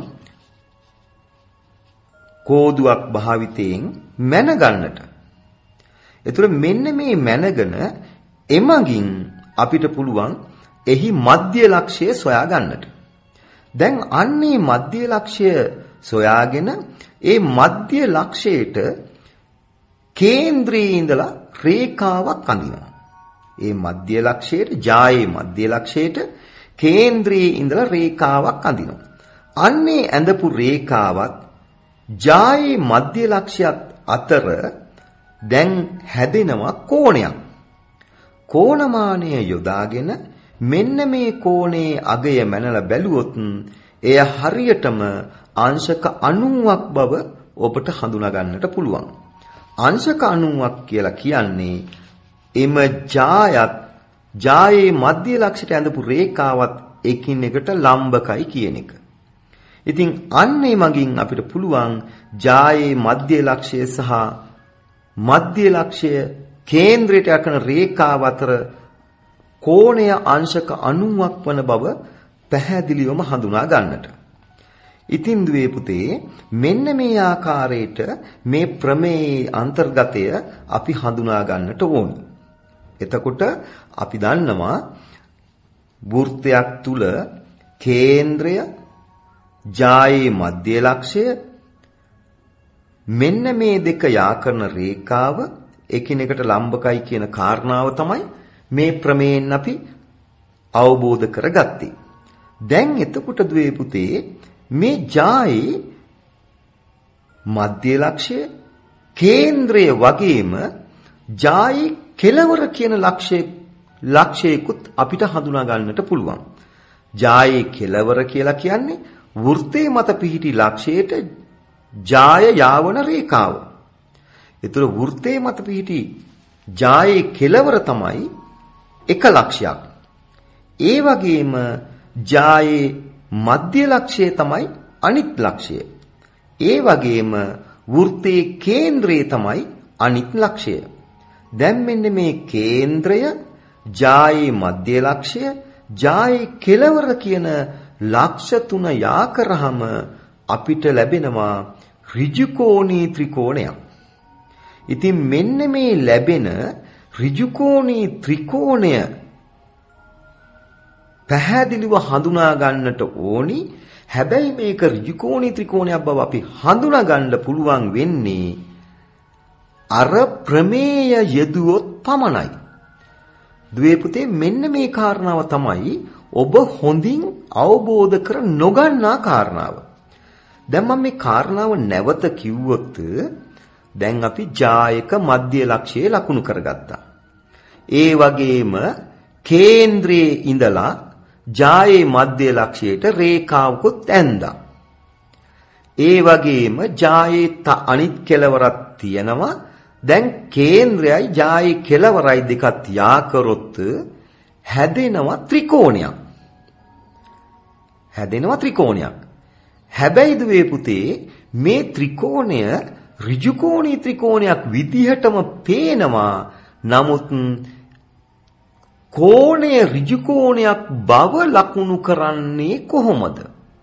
කෝදුවක් භාවිතයෙන් මැන ගන්නට. ඒතර මෙන්න මේ මැනගෙන එමගින් අපිට පුළුවන් එහි මධ්‍ය ලක්ෂය සොයා ගන්නට. දැන් අන්නේ මධ්‍ය ලක්ෂය සොයාගෙන ඒ මධ්‍ය ලක්ෂයට කේන්ද්‍රයේ ඉඳලා රේඛාවක් අඳිනවා. ඒ මධ්‍ය ලක්ෂයට ජායේ මධ්‍ය ලක්ෂයට කේන්ද්‍රයේ ඉඳලා රේඛාවක් අඳිනවා. අන්නේ ඇඳපු රේඛාවත් ජායේ මධ්‍ය ලක්ෂයත් අතර දැන් හැදෙනවා කෝණයක්. කෝණමානය යොදාගෙන මෙන්න මේ කෝණයේ අගය මැනලා බැලුවොත් එය හරියටම අංශක අනූවක් බව ඔබට හඳුනා ගන්නට පුළුවන්. අංශක අනූවක් කියලා කියන්නේ එම ජායත් ජායේ මධ්‍ය ලක්ෂයට ඇඳපු රේඛාවත් එකින් එකට ලම්බකයි කියන එක. ඉතින් අන්නේ මගින් අපිට පුළුවන් ජායේ මධ්‍ය ලක්ෂය සහ මධ්‍ය ලක්ෂය කේන්ද්‍රයට යකන රේඛාව අතර කෝණය අංශක අනූවක් වන බව පැහැදිලිවම හඳුනා ගන්නට. ඉතින් දුවේ පුතේ මෙන්න මේ ආකාරයට මේ ප්‍රමේයේ අන්තර්ගතය අපි හඳුනා ගන්නට ඕනි. එතකොට අපි දන්නවා වෘත්තයක් තුල කේන්ද්‍රය ජායේ මධ්‍ය ලක්ෂය මෙන්න මේ දෙක යා කරන රේඛාව එකිනෙකට ලම්බකයි කියන කාරණාව තමයි මේ ප්‍රමේයෙන් අපි අවබෝධ කරගත්තේ. දැන් එතකොට දුවේ පුතේ මේ ජායේ මධ්‍ය ලක්ෂය කේන්ද්‍රය වගේම ජායේ කෙලවර කියන ලක්ෂයේ ලක්ෂයකුත් අපිට හඳුනා ගන්නට පුළුවන්. ජායේ කෙලවර කියලා කියන්නේ වෘත්තයේ මත පිහිටි ලක්ෂයට ජාය යාවන රේඛාව. ඒතර වෘත්තයේ මත පිහිටි ජායේ කෙලවර තමයි එක ලක්ෂයක්. ඒ වගේම ජායේ මධ්‍ය ලක්ෂය තමයි අනිත් ලක්ෂය. ඒ වගේම වෘත්තයේ කේන්ද්‍රය තමයි අනිත් ලක්ෂය. දැන් මෙන්න මේ කේන්ද්‍රය ජායේ මධ්‍ය ලක්ෂය ජායේ කෙලවර කියන ලක්ෂ තුන යා කරාම අපිට ලැබෙනවා ඍජුකෝණී ත්‍රිකෝණයක්. ඉතින් මෙන්න මේ ලැබෙන ඍජුකෝණී ත්‍රිකෝණය පැහැදිලිව හඳුනා ගන්නට ඕනි. හැබැයි මේක ඍජුකෝණී ත්‍රිකෝණයක් බව අපි හඳුනා ගන්න පුළුවන් වෙන්නේ අර ප්‍රමේය යෙදුවොත් පමණයි. දුවේ පුතේ මෙන්න මේ කාරණාව තමයි ඔබ හොඳින් අවබෝධ කර නොගන්නා කාරණාව. දැන් මම මේ කාරණාව නැවත කිව්වොත් දැන් අපි ජායක මධ්‍ය ලක්ෂයේ ලකුණු කරගත්තා. ඒ වගේම කේන්ද්‍රයේ ඉඳලා ජායේ මධ්‍ය ලක්ෂයට රේඛාවකුත් ඇඳා. ඒ වගේම ජායේ ත අනිත් කෙලවරක් තියෙනවා. දැන් කේන්ද්‍රයයි ජායේ කෙලවරයි දෙකත් යා කරොත් හැදෙනවා ත්‍රිකෝණයක්. හැදෙනවා ත්‍රිකෝණයක්. හැබැයි දුවේ පුතේ මේ ත්‍රිකෝණය ඍජුකෝණී ත්‍රිකෝණයක් විදිහටම පේනවා. නමුත් කෝණය ඍජුකෝණයක් බව ලකුණු කරන්නේ කොහොමද?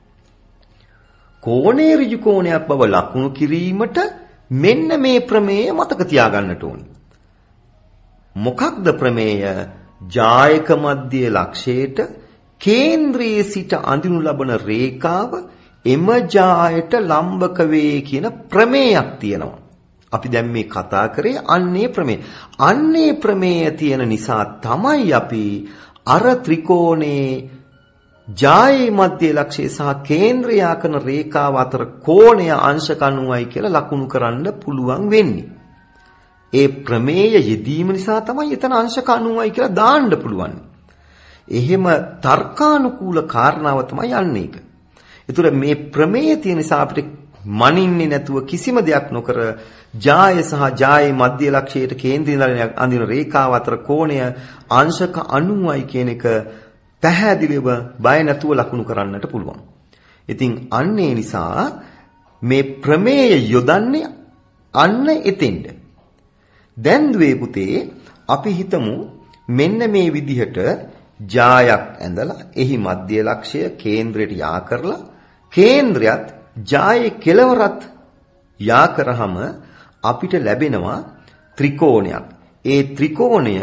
කෝණය ඍජුකෝණයක් බව ලකුණු කිරීමට මෙන්න මේ ප්‍රමේය මතක තියාගන්නට ඕනි. මොකක්ද ප්‍රමේය? ජායක මධ්‍ය ලක්ෂයට කේන්ද්‍රයේ සිට අඳිනු ලබන රේඛාව එම ජායට ලම්බක වේ කියන ප්‍රමේයක් තියෙනවා. අපි දැන් මේ කතා කරේ අන්නේ ප්‍රමේය. අන්නේ ප්‍රමේය තියෙන නිසා තමයි අපි අර ත්‍රිකෝණේ ජායේ මධ්‍ය ලක්ෂය සහ කේන්ද්‍රය ආකන රේඛාව අතර කෝණය අංශක අනූවයි කියලා ලකුණු කරන්න පුළුවන් වෙන්නේ. ඒ ප්‍රමේය යෙදීම නිසා තමයි එතන අංශක අනූවයි කියලා දාන්න පුළුවන්. එහෙම තර්කානුකූල කාරණාව තමයි යන්නේ ඒක. ඒතර මේ ප්‍රමේය තියෙන නිසා අපිට මනින්නේ නැතුව කිසිම දෙයක් නොකර ජාය සහ ජායේ මධ්‍ය ලක්ෂයට කේන්ද්‍රය ඉඳලා අඳින රේඛාව අතර කෝණය අංශක අනූවයි කියන එක පැහැදිලිව බය නැතුව ලකුණු කරන්නට පුළුවන්. ඉතින් අන්නේ නිසා මේ ප්‍රමේය යොදන්නේ අන්න එතෙන්ද. දැන් දුවේ පුතේ අපි හිතමු මෙන්න මේ විදිහට ජායක් ඇඳලා එහි මධ්‍ය ලක්ෂය කේන්ද්‍රයට යා කරලා කේන්ද්‍රයත් ජායේ කෙලවරත් යා කරාම අපිට ලැබෙනවා ත්‍රිකෝණයක්. ඒ ත්‍රිකෝණය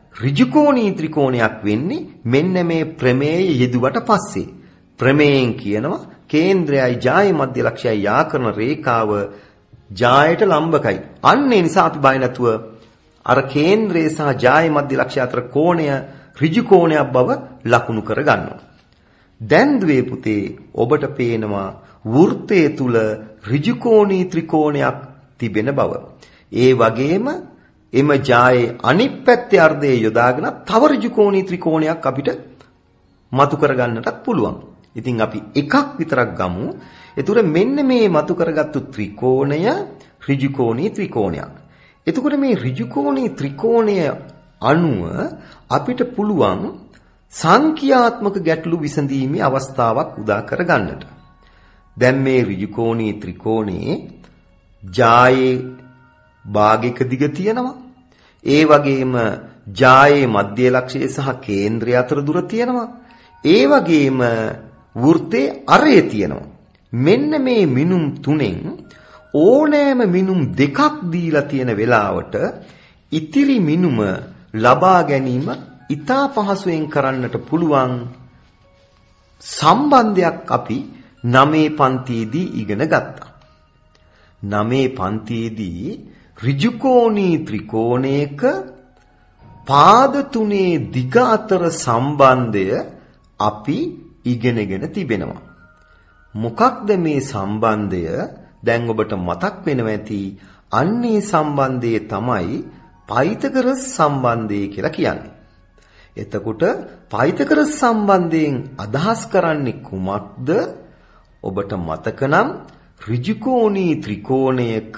ඍජුකෝණී ත්‍රිකෝණයක් වෙන්නේ මෙන්න මේ ප්‍රමේය යෙදුවට පස්සේ. ප්‍රමේයෙන් කියනවා කේන්ද්‍රයයි ජායේ මධ්‍ය ලක්ෂයයි යා කරන රේඛාව ජායට ලම්බකයි. අන්න ඒ නිසා අපි බය නැතුව අර කේන්ද්‍රය සහ ජායේ මධ්‍ය ලක්ෂය අතර කෝණය ඍජු කෝණයක් බව ලකුණු කර ගන්නවා. දැන් දුවේ පුතේ ඔබට පේනවා වෘත්තය තුල ඍජුකෝණී ත්‍රිකෝණයක් තිබෙන බව. ඒ වගේම එම ජායේ අනිත් පැත්තේ අර්ධය යොදාගෙන තව ඍජුකෝණී ත්‍රිකෝණයක් අපිට මතු කරගන්නටත් පුළුවන්. ඉතින් අපි එකක් විතරක් ගමු. එතකොට මෙන්න මේ මතු කරගත්තු ත්‍රිකෝණය ඍජුකෝණී ත්‍රිකෝණයක්. එතකොට මේ ඍජුකෝණී ත්‍රිකෝණය අනුව අපිට පුළුවන් සංඛ්‍යාත්මක ගැටලු විසඳීමේ අවස්ථාවක් උදා කරගන්නට. දැන් මේ ඍජුකෝණී ත්‍රිකෝණේ ජායේ භාගික දිග තියෙනවා. ඒ වගේම ජායේ මධ්‍ය ලක්ෂය සහ කේන්ද්‍රය අතර දුර තියෙනවා. ඒ වගේම වෘත්තයේ අරය තියෙනවා. මෙන්න මේ මිනුම් තුනෙන් ඕනෑම මිනුම් දෙකක් දීලා තියෙන වෙලාවට ඉතිරි මිනුම ලබා ගැනීම ඉතා පහසුවෙන් කරන්නට පුළුවන් සම්බන්ධයක් අපි නවයේ පන්තියේදී ඉගෙන ගත්තා. නවයේ පන්තියේදී ඍජුකෝණී ත්‍රිකෝණයක පාද තුනේ දිග අතර සම්බන්ධය අපි ඉගෙනගෙන තිබෙනවා. මොකක්ද මේ සම්බන්ධය? දැන් ඔබට මතක් වෙනවා ඇති අන්නේ සම්බන්ධය තමයි පයිතගරස් සම්බන්ධය කියලා කියන්නේ. එතකොට පයිතගරස් සම්බන්ධයෙන් අදහස් කරන්නේ කුමක්ද? ඔබට මතක නම් ඍජුකෝණී ත්‍රිකෝණයක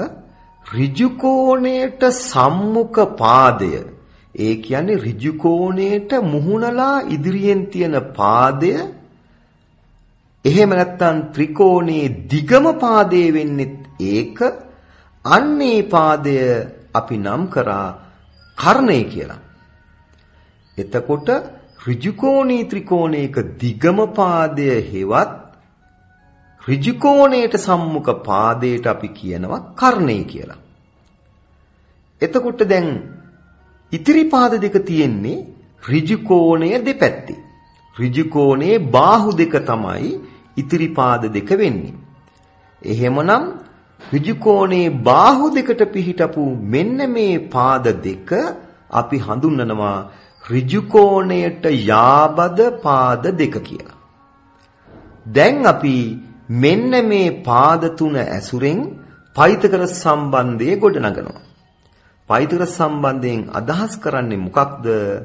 ඍජුකෝණයට සම්මුඛ පාදය, ඒ කියන්නේ ඍජුකෝණයට මුහුණලා ඉදිරියෙන් තියෙන පාදය, එහෙම නැත්නම් ත්‍රිකෝණයේ දිගම පාදය වෙන්නේ ඒක. අන්නේ පාදය අපි නම් කරා කර්ණය කියලා. එතකොට ඍජුකෝණී ත්‍රිකෝණයක දිගම පාදය හෙවත් ඍජුකෝණයට සම්මුඛ පාදයට අපි කියනවා කර්ණය කියලා. එතකොට දැන් ඉතිරි පාද දෙක තියෙන්නේ ඍජුකෝණය දෙපැත්තේ. ඍජුකෝණයේ බාහුව දෙක තමයි ඉතිරි පාද දෙක වෙන්නේ. එහෙමනම් ඍජුකෝණයේ බාහුව දෙකට පිහිටපු මෙන්න මේ පාද දෙක අපි හඳුන්වනවා ඍජුකෝණයට යාබද පාද දෙක කියලා. දැන් අපි මෙන්න මේ පාද තුන ඇසුරෙන් පයිතගරස් සම්බන්ධය ගොඩනගනවා. පයිතගරස් සම්බන්ධයෙන් අදහස් කරන්නේ මොකක්ද?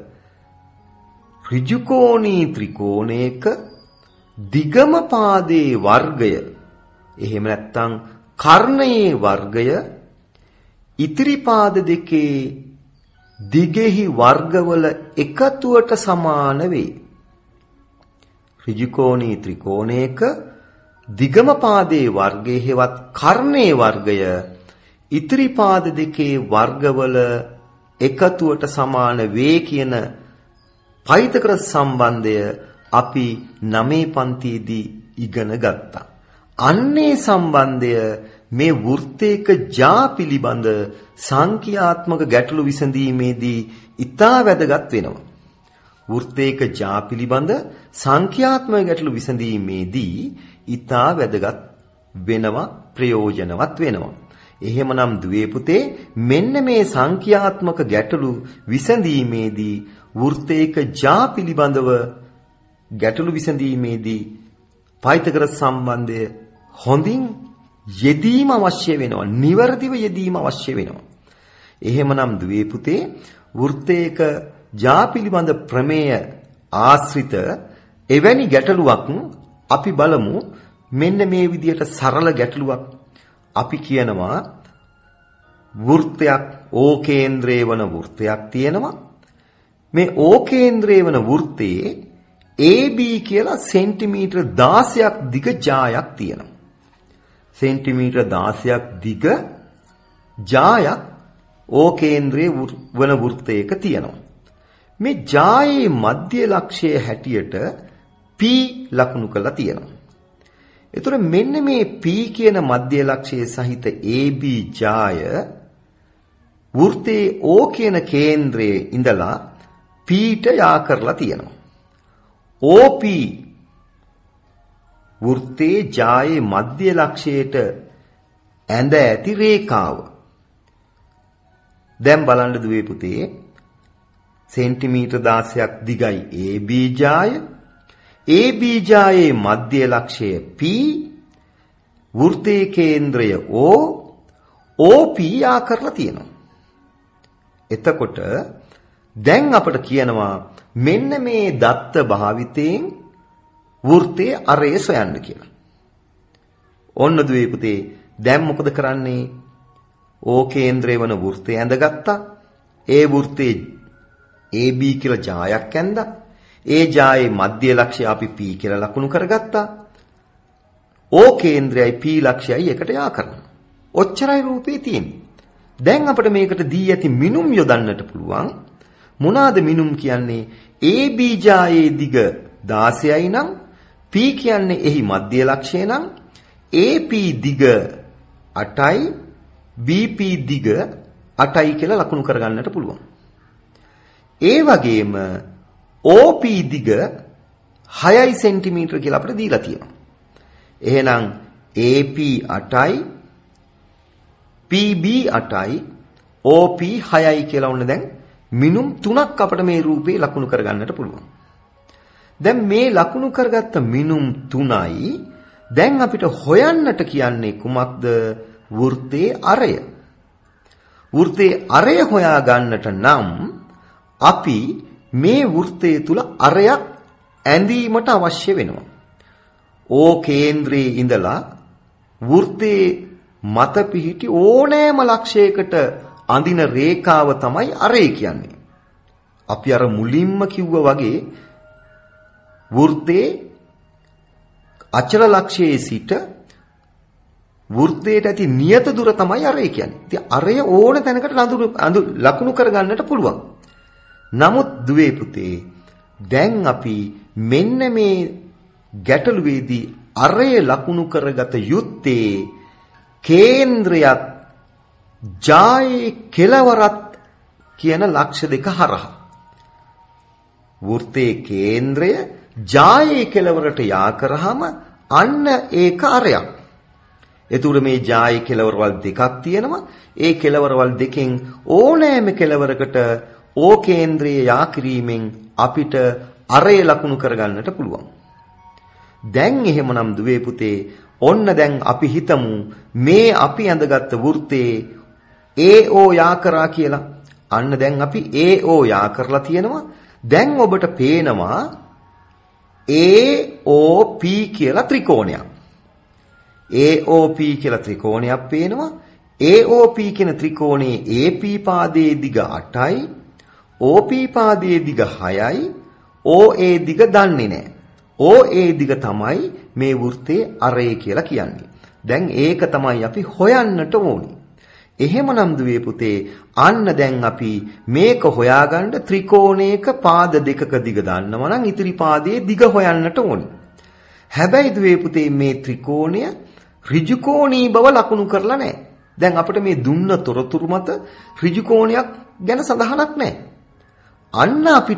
ඍජුකෝණී ත්‍රිකෝණයක දිගම පාදයේ වර්ගය, එහෙම නැත්නම් කර්ණයේ වර්ගය ඉතිරි පාද දෙකේ දිගෙහි වර්ගවල එකතුවට සමාන වේ. ඍජුකෝණී ත්‍රිකෝණයක දිගම පාදයේ වර්ගය හෙවත් කර්ණයේ වර්ගය ඉතිරි පාද දෙකේ වර්ගවල එකතුවට සමාන වේ කියන පයිතගරස් සම්බන්ධය අපි නවයේ පන්තියේදී ඉගෙන ගත්තා. අන්නේ සම්බන්ධය මේ වෘත්තයක ජා පිළිබඳ සංඛ්‍යාත්මක ගැටලු විසඳීමේදී ඉතා වැදගත් වෙනවා. වෘත්තයක ජා පිළිබඳ සංඛ්‍යාත්මක ගැටලු විසඳීමේදී ඉතා වැදගත් වෙනවා, ප්‍රයෝජනවත් වෙනවා. එහෙමනම් දුවේ පුතේ මෙන්න මේ සංඛ්‍යාත්මක ගැටලු විසඳීමේදී වෘත්තයක ජා පිළිබඳව ගැටලු විසඳීමේදී පයිතගරස් සම්බන්ධය හොඳින් යෙදීම අවශ්‍ය වෙනවා, නිවැරදිව යෙදීම අවශ්‍ය වෙනවා. එහෙමනම් දුවේ පුතේ වෘත්තයක ජා පිළිබඳ ප්‍රමේය ආශ්‍රිත එවැනි ගැටලුවක් අපි බලමු. මෙන්න මේ විදිහට සරල ගැටලුවක් අපි කියනවා වෘත්තයක් ඕ කේන්ද්‍රයේ වන වෘත්තයක් තියෙනවා. මේ ඕ කේන්ද්‍රයේ වන වෘත්තයේ A B කියලා සෙන්ටිමීටර් දාසයක් දිග ජායක් තියෙනවා. සෙන්ටිමීටර් දාසයක් දිග ජායක් ඕ කේන්ද්‍රයේ වන වෘත්තයක තියෙනවා. මේ ජායේ මධ්‍ය ලක්ෂයේ හැටියට P ලකුණු කරලා තියෙනවා. එතකොට මෙන්න මේ P කියන මධ්‍ය ලක්ෂයේ සහිත A B ජාය වෘත්තයේ O කියන කේන්ද්‍රයේ ඉඳලා Pට යා කරලා තියෙනවා. O P වෘත්තයේ ජායේ මධ්‍ය ලක්ෂයට ඇඳ ඇති රේඛාව. දැන් බලන්න දුවේ පුතේ සෙන්ටිමීටර් දහසක් දිගයි A B ජාය. A B ජායේ මධ්‍ය ලක්ෂය P වෘත්තයේ කේන්ද්‍රය O O P යා කරලා තියෙනවා. එතකොට දැන් අපිට කියනවා මෙන්න මේ දත්ත භාවිතයෙන් වෘත්තයේ අරය සොයන්න කියලා. ඔන්න දුවේ පුතේ දැන් මොකද කරන්නේ? O කේන්ද්‍රය වන වෘත්තය ඇඳගත්තා. ඒ වෘත්තයේ A B කියලා ජායක් ඇඳා. ඒ ජායේ මධ්‍ය ලක්ෂය අපි P කියලා ලකුණු කරගත්තා. O කේන්ද්‍රයයි P ලක්ෂයයි එකට යා කරනවා. ඔච්චරයි රූපේ තියෙන්නේ. දැන් අපිට මේකට දී ඇති මිනුම් යොදන්නට පුළුවන්. මොනවාද මිනුම් කියන්නේ? A B ජායේ දිග දාසයයි නම් P කියන්නේ එහි මධ්‍ය ලක්ෂය නම් A P දිග අටයි B P දිග අටයි කියලා ලකුණු කරගන්නට පුළුවන්. ඒ වගේම O P දිග හයයි සෙන්ටිමීටර කියලා අපිට දීලා තියෙනවා. එහෙනම් A P අටයි P B අටයි O P හයයි කියලා ඔන්න දැන් මිනුම් තුනක් අපිට මේ රූපේ ලකුණු කරගන්නට පුළුවන්. දැන් මේ ලකුණු කරගත්ත මිනුම් තුනයි දැන් අපිට හොයන්නට කියන්නේ කුමක්ද? වෘත්තයේ අරය. වෘත්තයේ අරය හොයා ගන්නට නම් අපි මේ වෘත්තය තුල අරයක් ඇඳීමට අවශ්‍ය වෙනවා. O කේන්ද්‍රයේ ඉඳලා වෘත්තයේ මත පිහිටි ඕනෑම ලක්ෂයකට අඳින රේඛාව තමයි අරය කියන්නේ. අපි අර මුලින්ම කිව්වා වගේ වෘත්තයේ අචල ලක්ෂයේ සිට වෘත්තයට ඇති නියත දුර තමයි අරය කියන්නේ. ඉතින් අරය ඕන තැනකට ලකුණු කරගන්නට පුළුවන්. නමුත් දුවේ පුතේ දැන් අපි මෙන්න මේ ගැටලුවේදී අරය ලකුණු කරගත යුත්තේ කේන්ද්‍රයත් ජායේ කෙලවරත් කියන ලක්ෂ දෙක හරහා. වෘත්තයේ කේන්ද්‍රය ජායේ කෙලවරට යා කරාම අන්න ඒක අරයක්. එතකොට මේ ජායේ කෙලවරවල් දෙකක් තියෙනවා. ඒ කෙලවරවල් දෙකෙන් ඕනෑම කෙලවරකට O කේන්ද්‍රයේ යා කිරීමෙන් අපිට අරය ලකුණු කරගන්නට පුළුවන්. දැන් එහෙමනම් දුවේ පුතේ ඔන්න දැන් අපි හිතමු මේ අපි ඇඳගත්ත වෘත්තයේ A O යා කරා කියලා. අන්න දැන් අපි A O යා කරලා තියෙනවා. දැන් ඔබට පේනවා A O P කියලා ත්‍රිකෝණයක්. A O P කියලා ත්‍රිකෝණයක් පේනවා. A O P කියන ත්‍රිකෝණයේ A P පාදයේ දිග අටයි, O P පාදයේ දිග හයයි, O A දිග දන්නේ නැහැ. O A දිග තමයි මේ වෘත්තයේ අරය කියලා කියන්නේ. දැන් ඒක තමයි අපි හොයන්නට ඕනේ. එහෙමනම් දුවේ පුතේ අන්න දැන් අපි මේක හොයාගන්න ත්‍රිකෝණයක පාද දෙකක දිග දන්නවා නම් ඉතිරි පාදයේ දිග හොයන්නට ඕනේ. හැබැයි දුවේ පුතේ මේ ත්‍රිකෝණය ඍජු කෝණී බව ලකුණු කරලා නැහැ. දැන් අපිට මේ දුන්න තොරතුරු මත ඍජු කෝණයක් ගැන සඳහනක් නැහැ. අන්න අපිට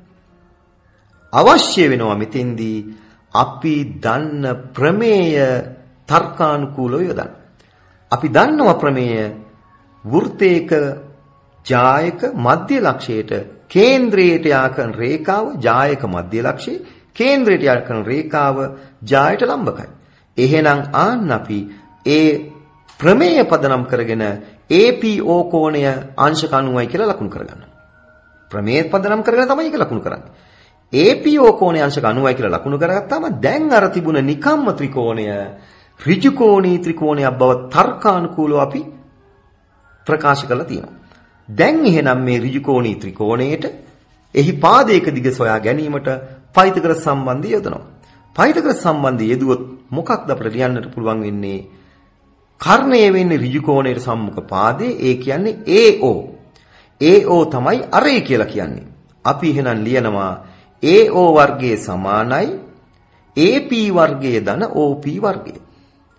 අවශ්‍ය වෙනවා මෙතෙන්දී අපි දන්න ප්‍රමේය තර්කානුකූලව යොදන්න. අපි දන්නවා ප්‍රමේය වෘත්තයක ජායක මධ්‍ය ලක්ෂයට කේන්ද්‍රයට යා කරන රේඛාව ජායක මධ්‍ය ලක්ෂයේ කේන්ද්‍රයට යා කරන රේඛාව ජායට ලම්බකයි. එහෙනම් ආන්න අපි ඒ ප්‍රමේය පදනම් කරගෙන A P O කෝණය අංශක අනූවයි කියලා ලකුණු කරගන්නවා. ප්‍රමේය පදනම් කරගෙන තමයි ඒක ලකුණු කරන්නේ. A P O කෝණය අංශක අනූවයි කියලා ලකුණු කරගත්තාම දැන් අර තිබුණ නිකම්ම ත්‍රිකෝණය ඍජු කෝණී ත්‍රිකෝණයක් බව තර්කානුකූලව අපි ප්‍රකාශ කරලා තියෙනවා. දැන් එහෙනම් මේ ඍජු කෝණී ත්‍රිකෝණයට එහි පාදයක දිග සොයා ගැනීමට පයිතගර සම්බන්ධය යොදනවා. පයිතගර සම්බන්ධය යෙදුවොත් මොකක්ද අපිට ලියන්නට පුළුවන් වෙන්නේ? කර්ණය වෙන්නේ ඍජු කෝණයට සම්මුඛ පාදයේ ඒ කියන්නේ A O. A O තමයි අරය කියලා කියන්නේ. අපි එහෙනම් ලියනවා A O වර්ගයේ සමානයි A P වර්ගයේ ධන O P වර්ගය.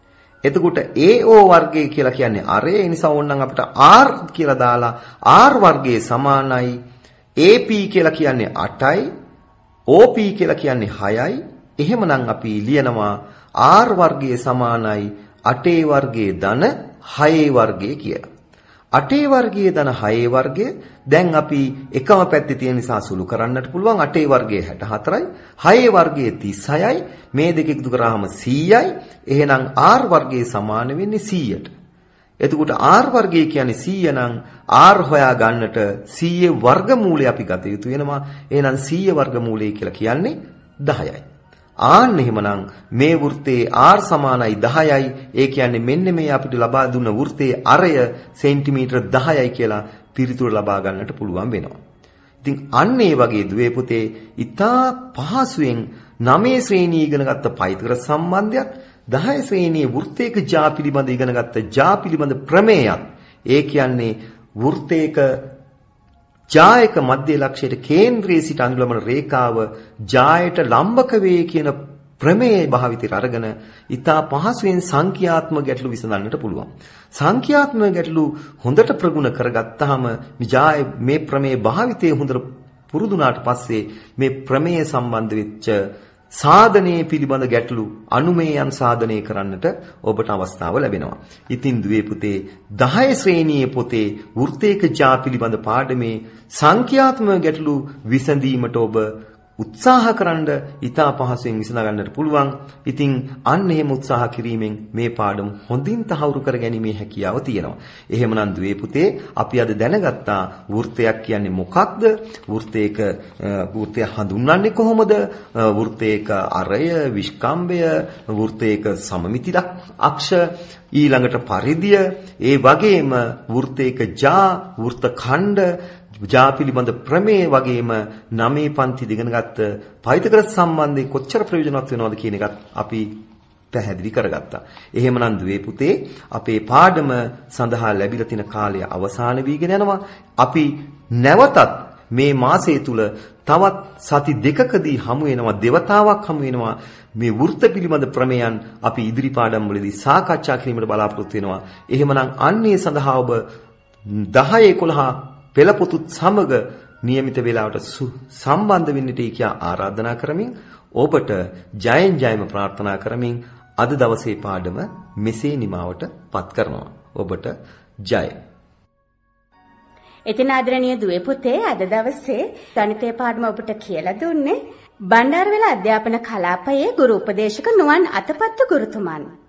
එතකොට A O වර්ගය කියලා කියන්නේ අරය. ඒ නිසා ඕනනම් අපිට R කියලා දාලා R වර්ගයේ සමානයි A P කියලා කියන්නේ අටයි O P කියලා කියන්නේ හයයි. එහෙමනම් අපි ලියනවා R වර්ගයේ සමානයි අටේ වර්ගයේ ධන හයේ වර්ගය කියලා. අටේ වර්ගයේ ධන හයේ වර්ගය දැන් අපි එකම පැත්තේ තියෙන නිසා සුළු කරන්නට පුළුවන්. අටේ වර්ගයේ හැට හතරයි හයේ වර්ගයේ තිස් හයයි මේ දෙක එකතු කරාම සීයයි. එහෙනම් R වර්ගයේ සමාන වෙන්නේ සීයට. එතකොට R වර්ගය කියන්නේ සීය නම් R හොයා ගන්නට සීයේ වර්ගමූලය අපි ගත යුතු වෙනවා. එහෙනම් සීය වර්ගමූලය කියලා කියන්නේ දහයයි. ආන්න එහෙමනම් මේ වෘත්තයේ R සමානයි දහයයි. ඒ කියන්නේ මෙන්න මේ අපිට ලබා දුන්න වෘත්තයේ අරය සෙන්ටිමීටර දහයයි කියලා පිළිතුර ලබා ගන්නට පුළුවන් වෙනවා. ඉතින් අන්න ඒ වගේ දුවේ පුතේ ඉතා පහසුවෙන් නවය ශ්‍රේණිය ඉගෙන ගත්ත පයිතගොරස් සම්බන්ධයත් දහය ශ්‍රේණියේ වෘත්තයක ජා පිළිබඳ ඉගෙන ගත්ත ජා පිළිබඳ ප්‍රමේයත් ඒ කියන්නේ වෘත්තයක ජායක මධ්‍ය ලක්ෂයට කේන්ද්‍රයේ සිට අනුලමන රේඛාව ජායට ලම්බක වේ කියන ප්‍රමේය භාවිතයට අරගෙන ඉතා පහසුවෙන් සංඛ්‍යාත්මක ගැටලු විසඳන්නට පුළුවන්. සංඛ්‍යාත්මක ගැටලු හොඳට ප්‍රගුණ කරගත්තාම ජාය මේ ප්‍රමේය භාවිතයේ හොඳට පුරුදුනාට පස්සේ මේ ප්‍රමේය සම්බන්ධ වෙච්ච සාධනයේ පිළිබඳ ගැටලු අනුමේයන් සාධනය කරන්නට ඔබට අවස්ථාව ලැබෙනවා. ඉතින් දුවේ පුතේ දහය ශ්‍රේණියේ පොතේ වෘත්තයක ජා පිළිබඳ පාඩමේ සංඛ්‍යාත්මක ගැටලු විසඳීමට ඔබ උත්සාහ කරන්න ඉතා පහසුවෙන් විසඳ ගන්නට පුළුවන්. ඉතින් අන්න එහෙම උත්සාහ කිරීමෙන් මේ පාඩම හොඳින් තහවුරු කර ගැනීමේ හැකියාව තියෙනවා. එහෙමනම් දුවේ පුතේ අපි අද දැනගත්තා වෘත්තයක් කියන්නේ මොකක්ද? වෘත්තයක වෘත්තය හඳුන්වන්නේ කොහොමද? වෘත්තයක අරය, විස්කම්භය, වෘත්තයක සමමිති අක්ෂ, ඊළඟට පරිධිය, ඒ වගේම වෘත්තයක ජා, වෘත්ත ඛණ්ඩ ජා පිළිබඳ ප්‍රමේය වගේම නවයේ පන්ති දිගන ගත්ත පයිතගොරස් සම්බන්ධයෙන් කොච්චර ප්‍රයෝජනවත් වෙනවද කියන එකත් අපි පැහැදිලි කරගත්තා. එහෙමනම් දුවේ පුතේ අපේ පාඩම සඳහා ලැබිලා තියෙන කාලය අවසන් වීගෙන යනවා. අපි නැවතත් මේ මාසය තුල තවත් සති දෙකකදී හමු වෙනවා, දෙවතාවක් හමු වෙනවා. මේ වෘත්ත පිළිබඳ ප්‍රමේයන් අපි ඉදිරි පාඩම් වලදී සාකච්ඡා කිරීමට බලාපොරොත්තු වෙනවා. එහෙමනම් අන්නේ සඳහා ඔබ දහය එකොළහ පෙළපොතුත් සමග નિયમિત වේලාවට සම්බන්ධ වෙන්නට කියා ආරාධනා කරමින් ඔබට ජයෙන් ජයම ප්‍රාර්ථනා කරමින් අද දවසේ පාඩම මෙසේ නිමාවට පත් කරනවා. ඔබට ජය. එතන ආදරණීය දුවේ පුතේ අද දවසේ ගණිතය පාඩම ඔබට කියලා දුන්නේ බණ්ඩාරවැල අධ්‍යාපන කලාපයේ ගුරු උපදේශක නුවන් අතපත්තු ගුරුතුමන්.